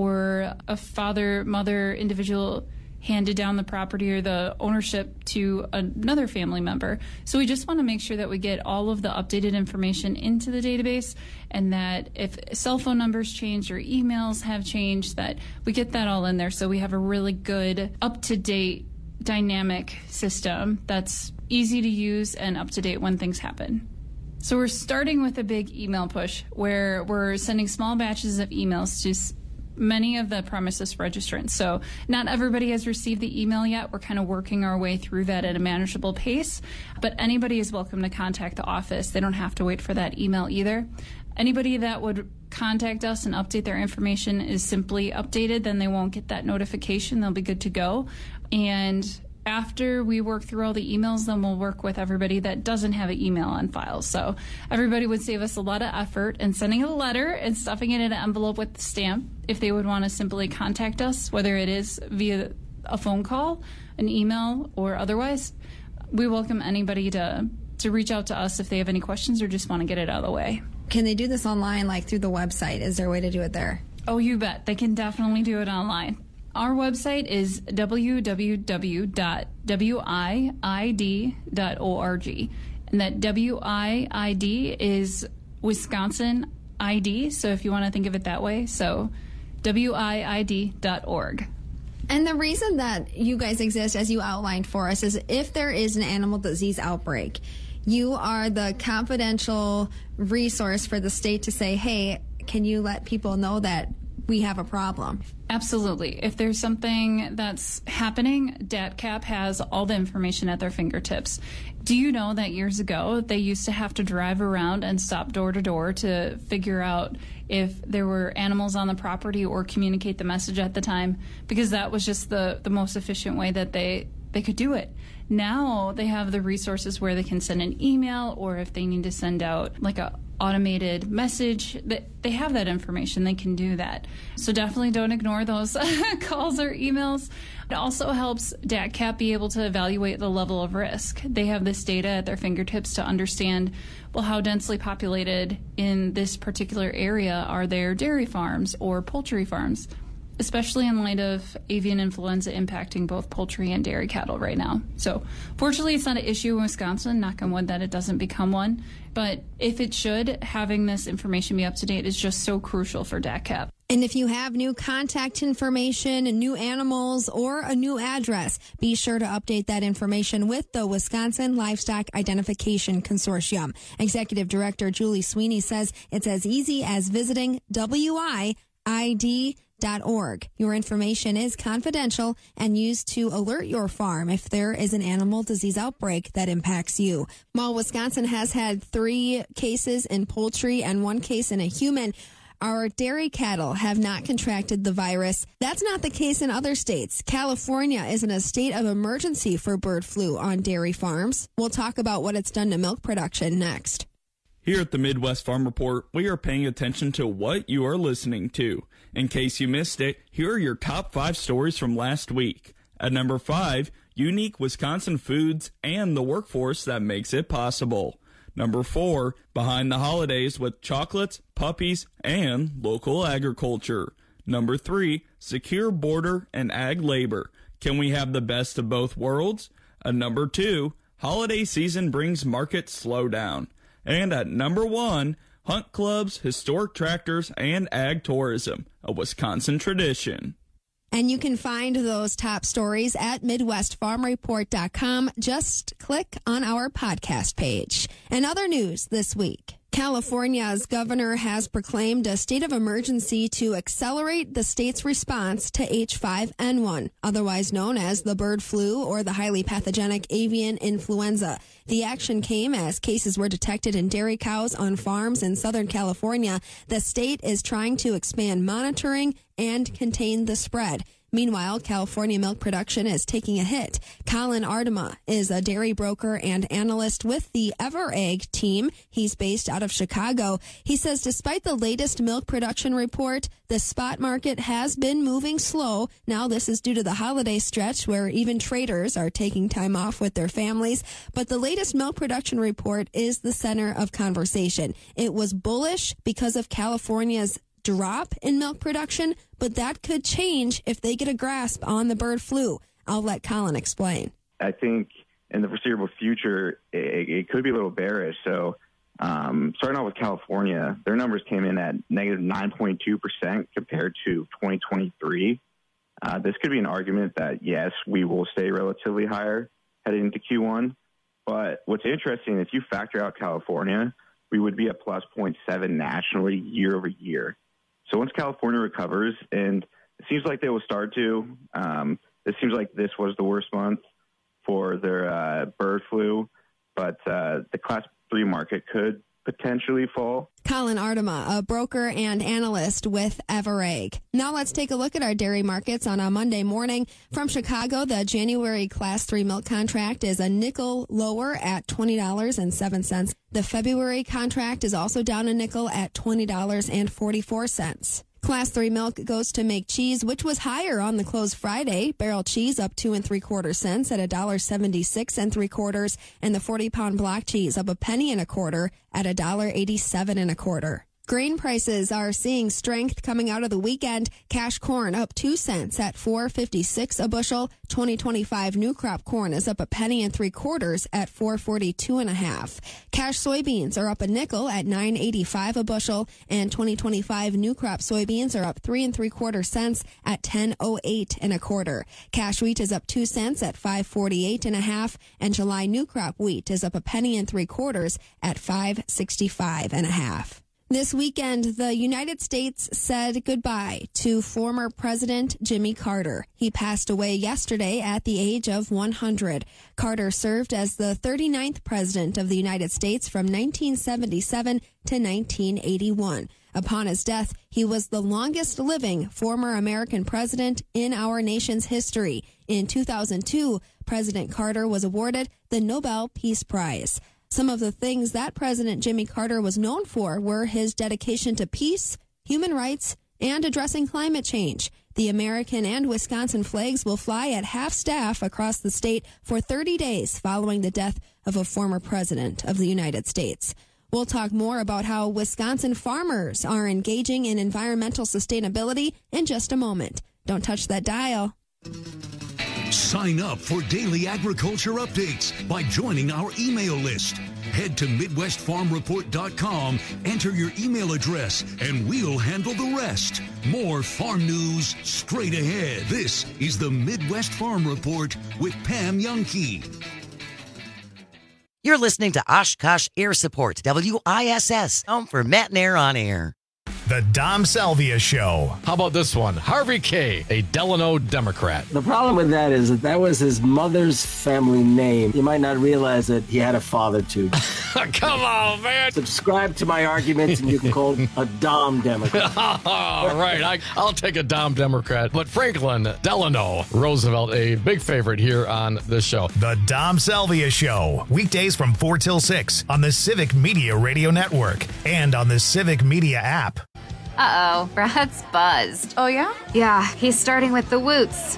or a father, mother, individual handed down the property or the ownership to another family member. So we just want to make sure that we get all of the updated information into the database, and that if cell phone numbers change or emails have changed, that we get that all in there so we have a really good, up-to-date, dynamic system that's easy to use and up-to-date when things happen. So we're starting with a big email push where we're sending small batches of emails to many of the premises registrants. So not everybody has received the email yet. We're kind of working our way through that at a manageable pace, but anybody is welcome to contact the office. They don't have to wait for that email either. Anybody that would contact us and update their information is simply updated, then they won't get that notification. They'll be good to go. And After we work through all the emails, then we'll work with everybody that doesn't have an email on file. So everybody would save us a lot of effort in sending a letter and stuffing it in an envelope with the stamp if they would want to simply contact us, whether it is via a phone call, an email, or otherwise. We welcome anybody to, to reach out to us if they have any questions or just want to get it out of the way. Can they do this online, like through the website? Is there a way to do it there? Oh, you bet. They can definitely do it online. Our website is w w w dot w i i d dot org. And that W I I D is Wisconsin I D. So if you want to think of it that way, so w i i d dot org. And the reason that you guys exist, as you outlined for us, is if there is an animal disease outbreak, you are the confidential resource for the state to say, hey, can you let people know that we have a problem? Absolutely. If there's something that's happening, D A T C A P has all the information at their fingertips. Do you know that years ago they used to have to drive around and stop door to door to figure out if there were animals on the property or communicate the message at the time? Because that was just the, the most efficient way that they, they could do it. Now they have the resources where they can send an email, or if they need to send out like a automated message, that they have that information. They can do that. So definitely don't ignore those calls or emails. It also helps D A T C A P be able to evaluate the level of risk. They have this data at their fingertips to understand, well, how densely populated in this particular area are there dairy farms or poultry farms, especially in light of avian influenza impacting both poultry and dairy cattle right now. So fortunately, it's not an issue in Wisconsin, knock on wood that it doesn't become one. But if it should, having this information be up to date is just so crucial for D A T C A P. And if you have new contact information, new animals, or a new address, be sure to update that information with the Wisconsin Livestock Identification Consortium. Executive Director Julie Sweeney says it's as easy as visiting W I I D dot org. Your information is confidential and used to alert your farm if there is an animal disease outbreak that impacts you. While Wisconsin has had three cases in poultry and one case in a human, our dairy cattle have not contracted the virus. That's not the case in other states. California is in a state of emergency for bird flu on dairy farms. We'll talk about what it's done to milk production next. Here at the Midwest Farm Report, we are paying attention to what you are listening to. In case you missed it, here are your top five stories from last week. At number five, unique Wisconsin foods and the workforce that makes it possible. Number four, behind the holidays with chocolates, puppies, and local agriculture. Number three, secure border and ag labor. Can we have the best of both worlds? At number two, holiday season brings market slowdown. And at number one, hunt clubs, historic tractors, and ag tourism, a Wisconsin tradition. And you can find those top stories at midwest farm report dot com. Just click on our podcast page. And other news this week. California's governor has proclaimed a state of emergency to accelerate the state's response to H five N one, otherwise known as the bird flu or the highly pathogenic avian influenza. The action came as cases were detected in dairy cows on farms in Southern California. The state is trying to expand monitoring and contain the spread. Meanwhile, California milk production is taking a hit. Colin Ardema is a dairy broker and analyst with the EverEgg team. He's based out of Chicago. He says despite the latest milk production report, the spot market has been moving slow. Now this is due to the holiday stretch where even traders are taking time off with their families. But the latest milk production report is the center of conversation. It was bullish because of California's drop in milk production, but that could change if they get a grasp on the bird flu. I'll let Colin explain. I think in the foreseeable future, it, it could be a little bearish. So um, starting off with California, their numbers came in at negative nine point two percent compared to twenty twenty-three. Uh, this could be an argument that, yes, we will stay relatively higher heading into Q one. But what's interesting, if you factor out California, we would be at plus zero point seven nationally year over year. So once California recovers, and it seems like they will start to, um, it seems like this was the worst month for their uh, bird flu, but uh, the class three market could potentially fall. Colin Artema, a broker and analyst with Everegg. Now let's take a look at our dairy markets on a Monday morning. From Chicago, the January Class three milk contract is a nickel lower at twenty dollars and seven cents. The February contract is also down a nickel at twenty dollars and forty-four cents. Class three milk goes to make cheese, which was higher on the close Friday. Barrel cheese up two and three quarter cents at a dollar seventy-six and three quarters, and the forty pound block cheese up a penny and a quarter at a dollar eighty-seven and a quarter. Grain prices are seeing strength coming out of the weekend. Cash corn up two cents at four fifty-six a bushel. twenty twenty-five new crop corn is up a penny and three quarters at four forty-two and a half. Cash soybeans are up a nickel at nine eighty-five a bushel, and twenty twenty-five new crop soybeans are up three and three quarter cents at ten oh eight and a quarter. Cash wheat is up two cents at five forty-eight and a half, and July new crop wheat is up a penny and three quarters at five sixty-five and a half. This weekend, the United States said goodbye to former President Jimmy Carter. He passed away yesterday at the age of one hundred. Carter served as the thirty-ninth President of the United States from nineteen seventy-seven to nineteen eighty-one. Upon his death, he was the longest living former American president in our nation's history. In two thousand two, President Carter was awarded the Nobel Peace Prize. Some of the things that President Jimmy Carter was known for were his dedication to peace, human rights, and addressing climate change. The American and Wisconsin flags will fly at half staff across the state for thirty days following the death of a former president of the United States. We'll talk more about how Wisconsin farmers are engaging in environmental sustainability in just a moment. Don't touch that dial. Sign up for daily agriculture updates by joining our email list. Head to Midwest Farm Report dot com, enter your email address, and we'll handle the rest. More farm news straight ahead. This is the Midwest Farm Report with Pam Youngkey. You're listening to Oshkosh Air Support, W I S S, home for Matt and Air on Air. The Dom Salvia Show. How about this one? Harvey K., a Delano Democrat. The problem with that is that that was his mother's family name. You might not realize that he had a father, too. Come on, man. Subscribe to my arguments, and you can call him a Dom Democrat. All right, I, I'll take a Dom Democrat. But Franklin Delano Roosevelt, a big favorite here on this show. The Dom Salvia Show. Weekdays from four till six on the Civic Media Radio Network and on the Civic Media app. Uh-oh, Brad's buzzed. Oh, yeah? Yeah, he's starting with the woots.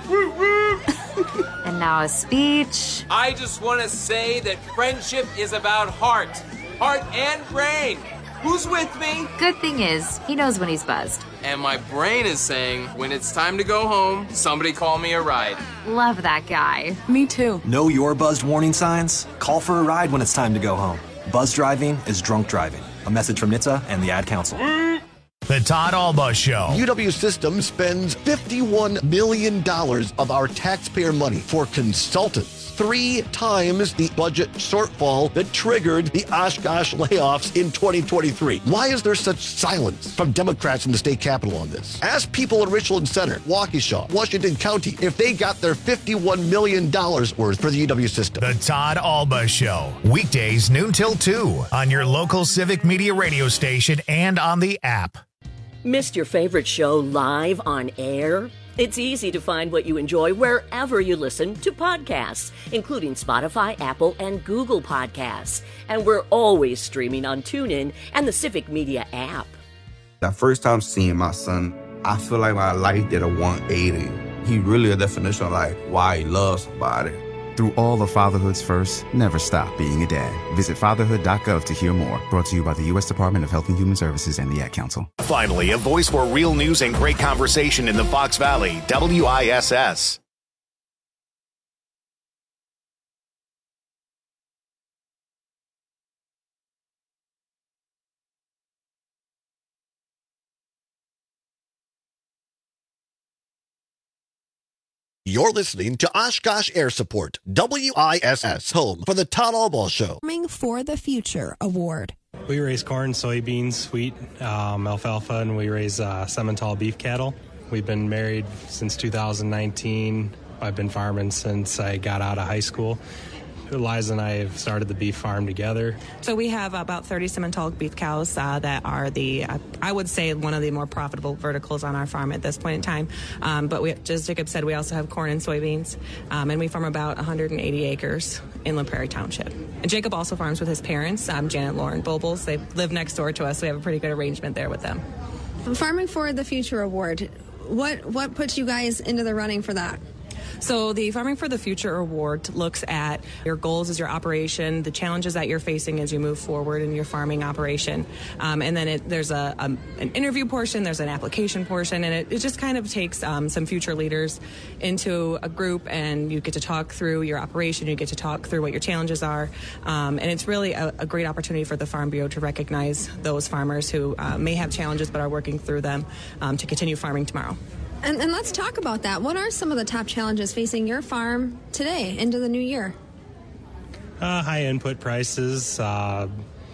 And now a speech. I just want to say that friendship is about heart. Heart and brain. Who's with me? Good thing is, he knows when he's buzzed. And my brain is saying, when it's time to go home, somebody call me a ride. Love that guy. Me too. Know your buzzed warning signs? Call for a ride when it's time to go home. Buzz driving is drunk driving. A message from N H T S A and the Ad Council. The Todd Alba Show. U W Systems spends fifty-one million dollars of our taxpayer money for consultants. Three times the budget shortfall that triggered the Oshkosh layoffs in twenty twenty-three. Why is there such silence from Democrats in the state capitol on this? Ask people in Richland Center, Waukesha, Washington County if they got their fifty-one million dollars worth for the U W system. The Todd Alba Show. Weekdays noon till two on your local Civic Media radio station and on the app. Missed your favorite show live on air? It's easy to find what you enjoy wherever you listen to podcasts, including Spotify, Apple, and Google Podcasts. And we're always streaming on TuneIn and the Civic Media app. That first time seeing my son, I feel like my life did a one eighty. He really a definition of like why he loves somebody. Through all of fatherhood's first, never stop being a dad. Visit fatherhood dot gov to hear more. Brought to you by the U S Department of Health and Human Services and the Ad Council. Finally, a voice for real news and great conversation in the Fox Valley. W I S S. You're listening to Oshkosh Air Support, W I S S, home for the Todd Alba Show. For the Future Award. We raise corn, soybeans, wheat, um, alfalfa, and we raise uh, Simmental beef cattle. We've been married since two thousand nineteen. I've been farming since I got out of high school. Eliza and I have started the beef farm together. So we have about thirty Simmental beef cows uh, that are the, uh, I would say, one of the more profitable verticals on our farm at this point in time. Um, but we, as Jacob said, we also have corn and soybeans, um, and we farm about one hundred eighty acres in La Prairie Township. And Jacob also farms with his parents, um, Janet Lauren Bobles. They live next door to us, so we have a pretty good arrangement there with them. Farming for the Future Award, what what puts you guys into the running for that? So the Farming for the Future Award looks at your goals as your operation, the challenges that you're facing as you move forward in your farming operation. Um, and then it, there's a, a an interview portion, there's an application portion, and it, it just kind of takes um, some future leaders into a group, and you get to talk through your operation, you get to talk through what your challenges are. Um, and it's really a, a great opportunity for the Farm Bureau to recognize those farmers who uh, may have challenges but are working through them um, to continue farming tomorrow. And, and let's talk about that. What are some of the top challenges facing your farm today into the new year? Uh, high input prices, uh,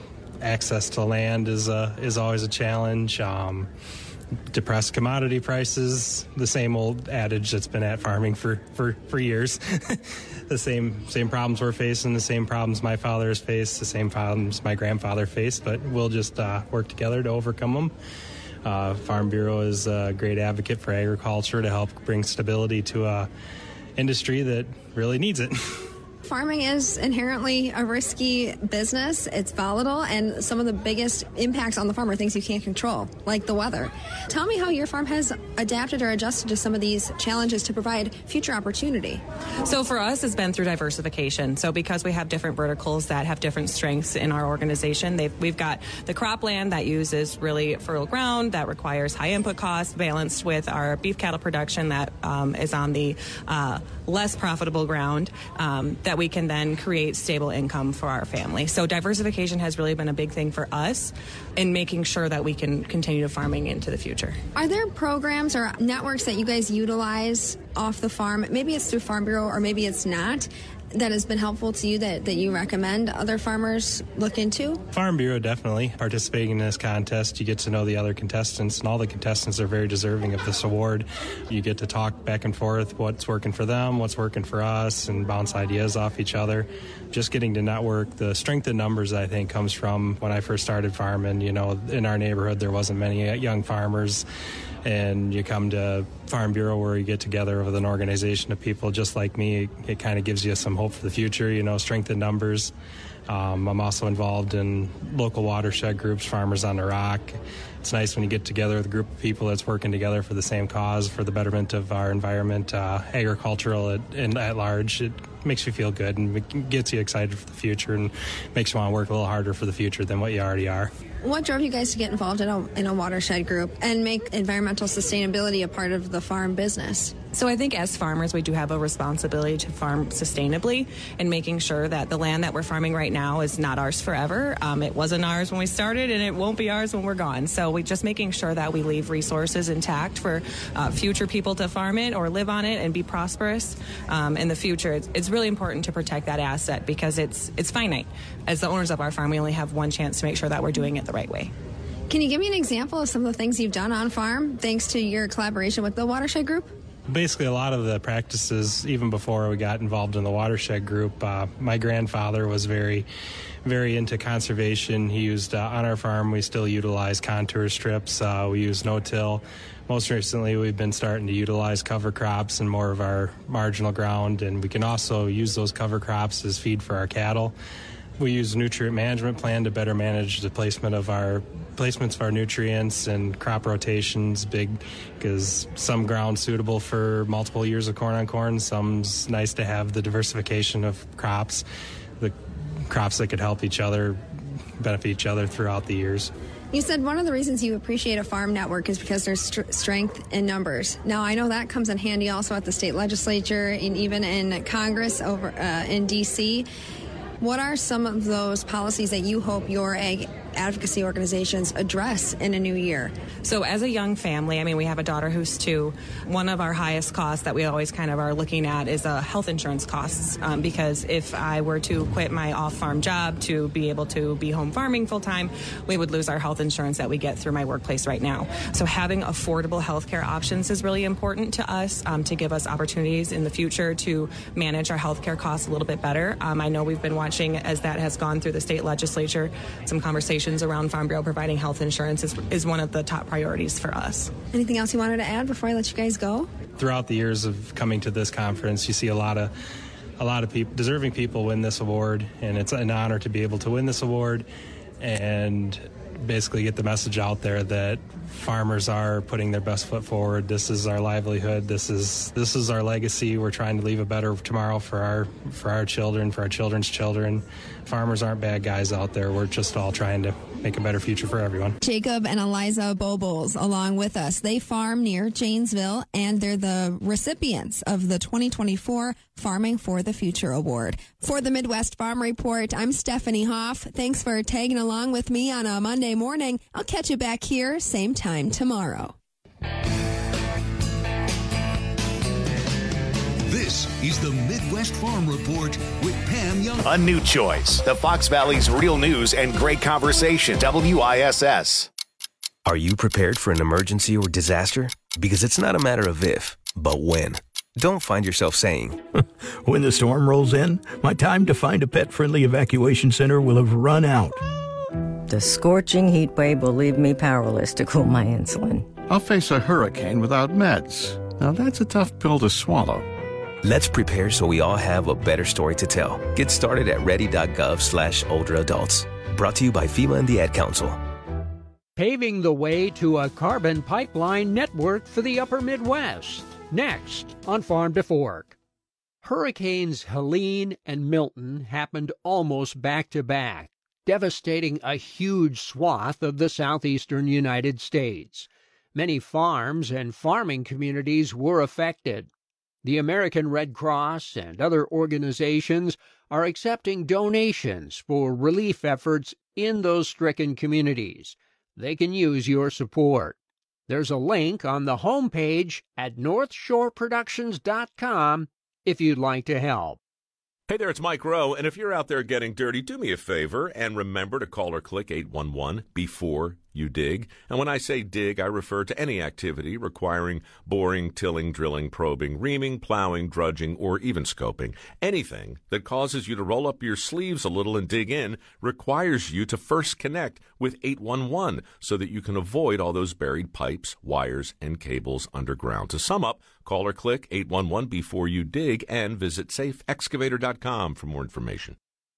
access to land is a, is always a challenge. Um, depressed commodity prices, the same old adage that's been at farming for, for, for years. The same same problems we're facing, the same problems my father has faced, the same problems my grandfather faced, but we'll just uh, work together to overcome them. Uh, Farm Bureau is a great advocate for agriculture to help bring stability to a industry that really needs it. Farming is inherently a risky business. It's volatile, and some of the biggest impacts on the farm are things you can't control, like the weather. Tell me how your farm has adapted or adjusted to some of these challenges to provide future opportunity. So for us, it's been through diversification. So because we have different verticals that have different strengths in our organization, they've, we've got the cropland that uses really fertile ground, that requires high input costs, balanced with our beef cattle production that um, is on the uh, less profitable ground, um, that we can then create stable income for our family. So diversification has really been a big thing for us in making sure that we can continue farming into the future. Are there programs or networks that you guys utilize off the farm? Maybe it's through Farm Bureau or maybe it's not, that has been helpful to you that, that you recommend other farmers look into? Farm Bureau, definitely. Participating in this contest, you get to know the other contestants, and all the contestants are very deserving of this award. You get to talk back and forth what's working for them, what's working for us, and bounce ideas off each other. Just getting to network. The strength in numbers, I think, comes from when I first started farming. You know, in our neighborhood, there wasn't many young farmers. And you come to Farm Bureau where you get together with an organization of people just like me. It, it kind of gives you some hope for the future, you know, strength in numbers. Um, I'm also involved in local watershed groups, Farmers on the Rock. It's nice when you get together with a group of people that's working together for the same cause, for the betterment of our environment, uh, agricultural at, and at large. It makes you feel good and it gets you excited for the future and makes you want to work a little harder for the future than what you already are. What drove you guys to get involved in a, in a watershed group and make environmental sustainability a part of the farm business? So I think as farmers, we do have a responsibility to farm sustainably and making sure that the land that we're farming right now is not ours forever. Um, it wasn't ours when we started, and it won't be ours when we're gone. So we just making sure that we leave resources intact for uh, future people to farm it or live on it and be prosperous um, in the future. It's, it's really important to protect that asset because it's it's finite. As the owners of our farm, we only have one chance to make sure that we're doing it the right way. Can you give me an example of some of the things you've done on farm thanks to your collaboration with the Watershed Group? Basically, a lot of the practices, even before we got involved in the Watershed Group, uh, my grandfather was very, very into conservation. He used, uh, on our farm, we still utilize contour strips. Uh, we use no-till. Most recently, we've been starting to utilize cover crops and more of our marginal ground, and we can also use those cover crops as feed for our cattle. We use a nutrient management plan to better manage the placement of our placements of our nutrients and crop rotations, big because some ground suitable for multiple years of corn on corn, some's nice to have the diversification of crops, the crops that could help each other, benefit each other throughout the years. You said one of the reasons you appreciate a farm network is because there's st- strength in numbers. Now, I know that comes in handy also at the state legislature and even in Congress over uh, in D C What are some of those policies that you hope your ag advocacy organizations address in a new year? So as a young family, I mean, we have a daughter who's two. One of our highest costs that we always kind of are looking at is uh, health insurance costs, um, because if I were to quit my off-farm job to be able to be home farming full-time, we would lose our health insurance that we get through my workplace right now. So having affordable health care options is really important to us, um, to give us opportunities in the future to manage our health care costs a little bit better. Um, I know we've been watching as that has gone through the state legislature, some conversations around Farm Bureau providing health insurance is, is one of the top priorities for us. Anything else you wanted to add before I let you guys go? Throughout the years of coming to this conference, you see a lot of a lot of people, deserving people, win this award, and it's an honor to be able to win this award and basically get the message out there that farmers are putting their best foot forward. This is our livelihood. This is this is our legacy. We're trying to leave a better tomorrow for our for our children, for our children's children. Farmers aren't bad guys out there. We're just all trying to make a better future for everyone. Jacob and Eliza Bobles along with us. They farm near Janesville, and they're the recipients of the twenty twenty-four Farming for the Future Award. For the Midwest Farm Report, I'm Stephanie Hoff. Thanks for tagging along with me on a Monday morning. I'll catch you back here, same time tomorrow. This is the Midwest Farm Report with Pam Young. A new choice. The Fox Valley's real news and great conversation. W I S S. Are you prepared for an emergency or disaster? Because it's not a matter of if, but when. Don't find yourself saying, when the storm rolls in, my time to find a pet-friendly evacuation center will have run out. The scorching heat wave will leave me powerless to cool my insulin. I'll face a hurricane without meds. Now that's a tough pill to swallow. Let's prepare so we all have a better story to tell. Get started at ready.gov slash older adults. Brought to you by FEMA and the Ad Council. Paving the way to a carbon pipeline network for the upper Midwest. Next on Farm to Fork. Hurricanes Helene and Milton happened almost back to back, devastating a huge swath of the southeastern United States. Many farms and farming communities were affected. The American Red Cross and other organizations are accepting donations for relief efforts in those stricken communities. They can use your support. There's a link on the homepage at north shore productions dot com if you'd like to help. Hey there, it's Mike Rowe, and if you're out there getting dirty, do me a favor and remember to call or click eight one one before you dig. And when I say dig, I refer to any activity requiring boring, tilling, drilling, probing, reaming, plowing, drudging, or even scoping. Anything that causes you to roll up your sleeves a little and dig in requires you to first connect with eight one one so that you can avoid all those buried pipes, wires, and cables underground. To sum up, call or click eight one one before you dig and visit safe excavator dot com for more information.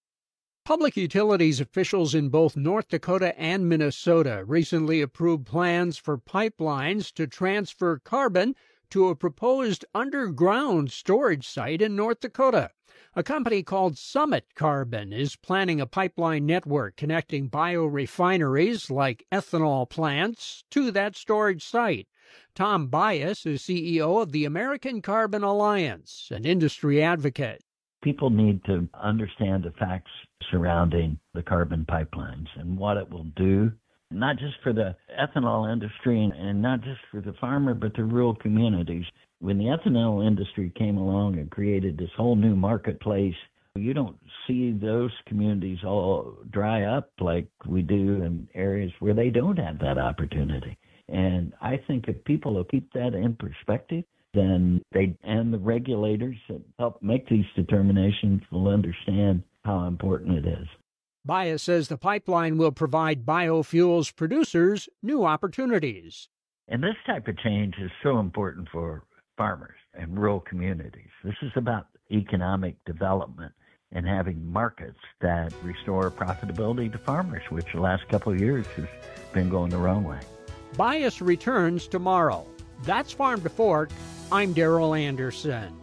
Public utilities officials in both North Dakota and Minnesota recently approved plans for pipelines to transfer carbon to a proposed underground storage site in North Dakota. A company called Summit Carbon is planning a pipeline network connecting biorefineries like ethanol plants to that storage site. Tom Bias is C E O of the American Carbon Alliance, an industry advocate. People need to understand the facts surrounding the carbon pipelines and what it will do, not just for the ethanol industry and not just for the farmer, but the rural communities. When the ethanol industry came along and created this whole new marketplace, you don't see those communities all dry up like we do in areas where they don't have that opportunity. And I think if people will keep that in perspective, then they and the regulators that help make these determinations will understand how important it is. Bias says the pipeline will provide biofuels producers new opportunities. And this type of change is so important for farmers and rural communities. This is about economic development and having markets that restore profitability to farmers, which the last couple of years has been going the wrong way. Bias returns tomorrow. That's Farm to Fork. I'm Darrell Anderson.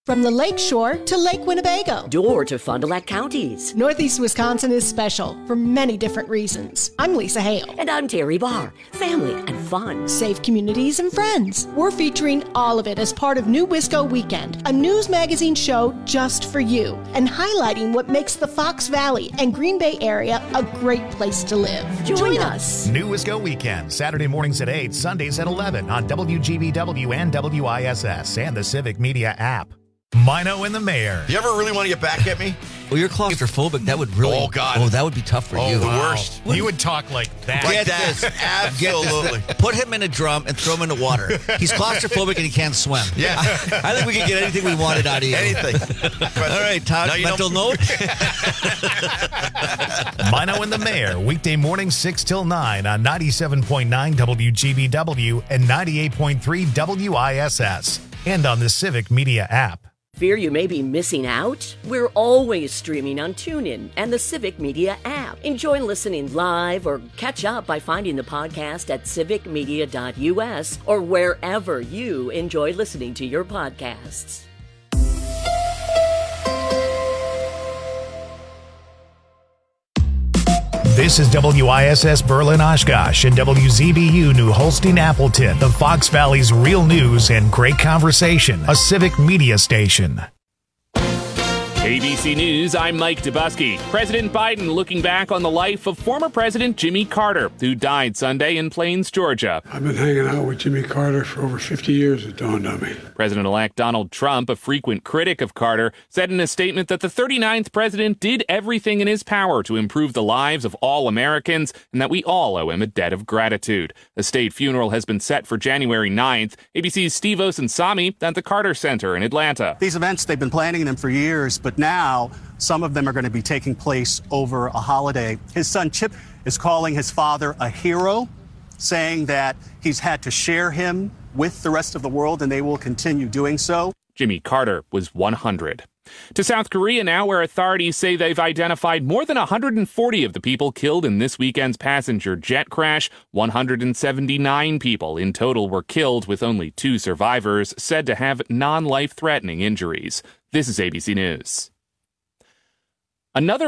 From the Lake Shore to Lake Winnebago. Door to Fond du Lac counties. Northeast Wisconsin is special for many different reasons. I'm Lisa Hale. And I'm Terry Barr. Family and fun. Safe communities and friends. We're featuring all of it as part of New Wisco Weekend, a news magazine show just for you, and highlighting what makes the Fox Valley and Green Bay area a great place to live. Join, Join us. us. New Wisco Weekend, Saturday mornings at eight, Sundays at eleven on W G B W and W I S S and the Civic Media app. Mino and the Mayor. You ever really want to get back at me? Well, you're claustrophobic. That would really. Oh, God. Oh, that would be tough for oh, you. the worst. You would talk like that. Like Get that. this. Absolutely. Get this. Put him in a drum and throw him in the water. He's claustrophobic and he can't swim. Yeah. I, I think we could get anything we wanted out of you. Anything. All right, Todd, no, mental note. Mino and the Mayor, weekday mornings six till nine on ninety-seven point nine W G B W and ninety-eight point three W I S S and on the Civic Media app. Fear you may be missing out? We're always streaming on TuneIn and the Civic Media app. Enjoy listening live or catch up by finding the podcast at civic media dot U S or wherever you enjoy listening to your podcasts. This is W I S S Berlin Oshkosh and W Z B U New Holstein Appleton, the Fox Valley's real news and great conversation, a Civic Media station. A B C News, I'm Mike Dubusky. President Biden looking back on the life of former President Jimmy Carter, who died Sunday in Plains, Georgia. I've been hanging out with Jimmy Carter for over fifty years, it dawned on me. President-elect Donald Trump, a frequent critic of Carter, said in a statement that the thirty-ninth president did everything in his power to improve the lives of all Americans and that we all owe him a debt of gratitude. A state funeral has been set for January ninth. A B C's Steve Osunsami at the Carter Center in Atlanta. These events, they've been planning them for years, but now some of them are going to be taking place over a holiday. His son Chip is calling his father a hero, saying that he's had to share him with the rest of the world and they will continue doing so. Jimmy Carter was one hundred. To South Korea now, where authorities say they've identified more than one hundred forty of the people killed in this weekend's passenger jet crash. one hundred seventy-nine people in total were killed, with only two survivors said to have non-life-threatening injuries. This is A B C News. Another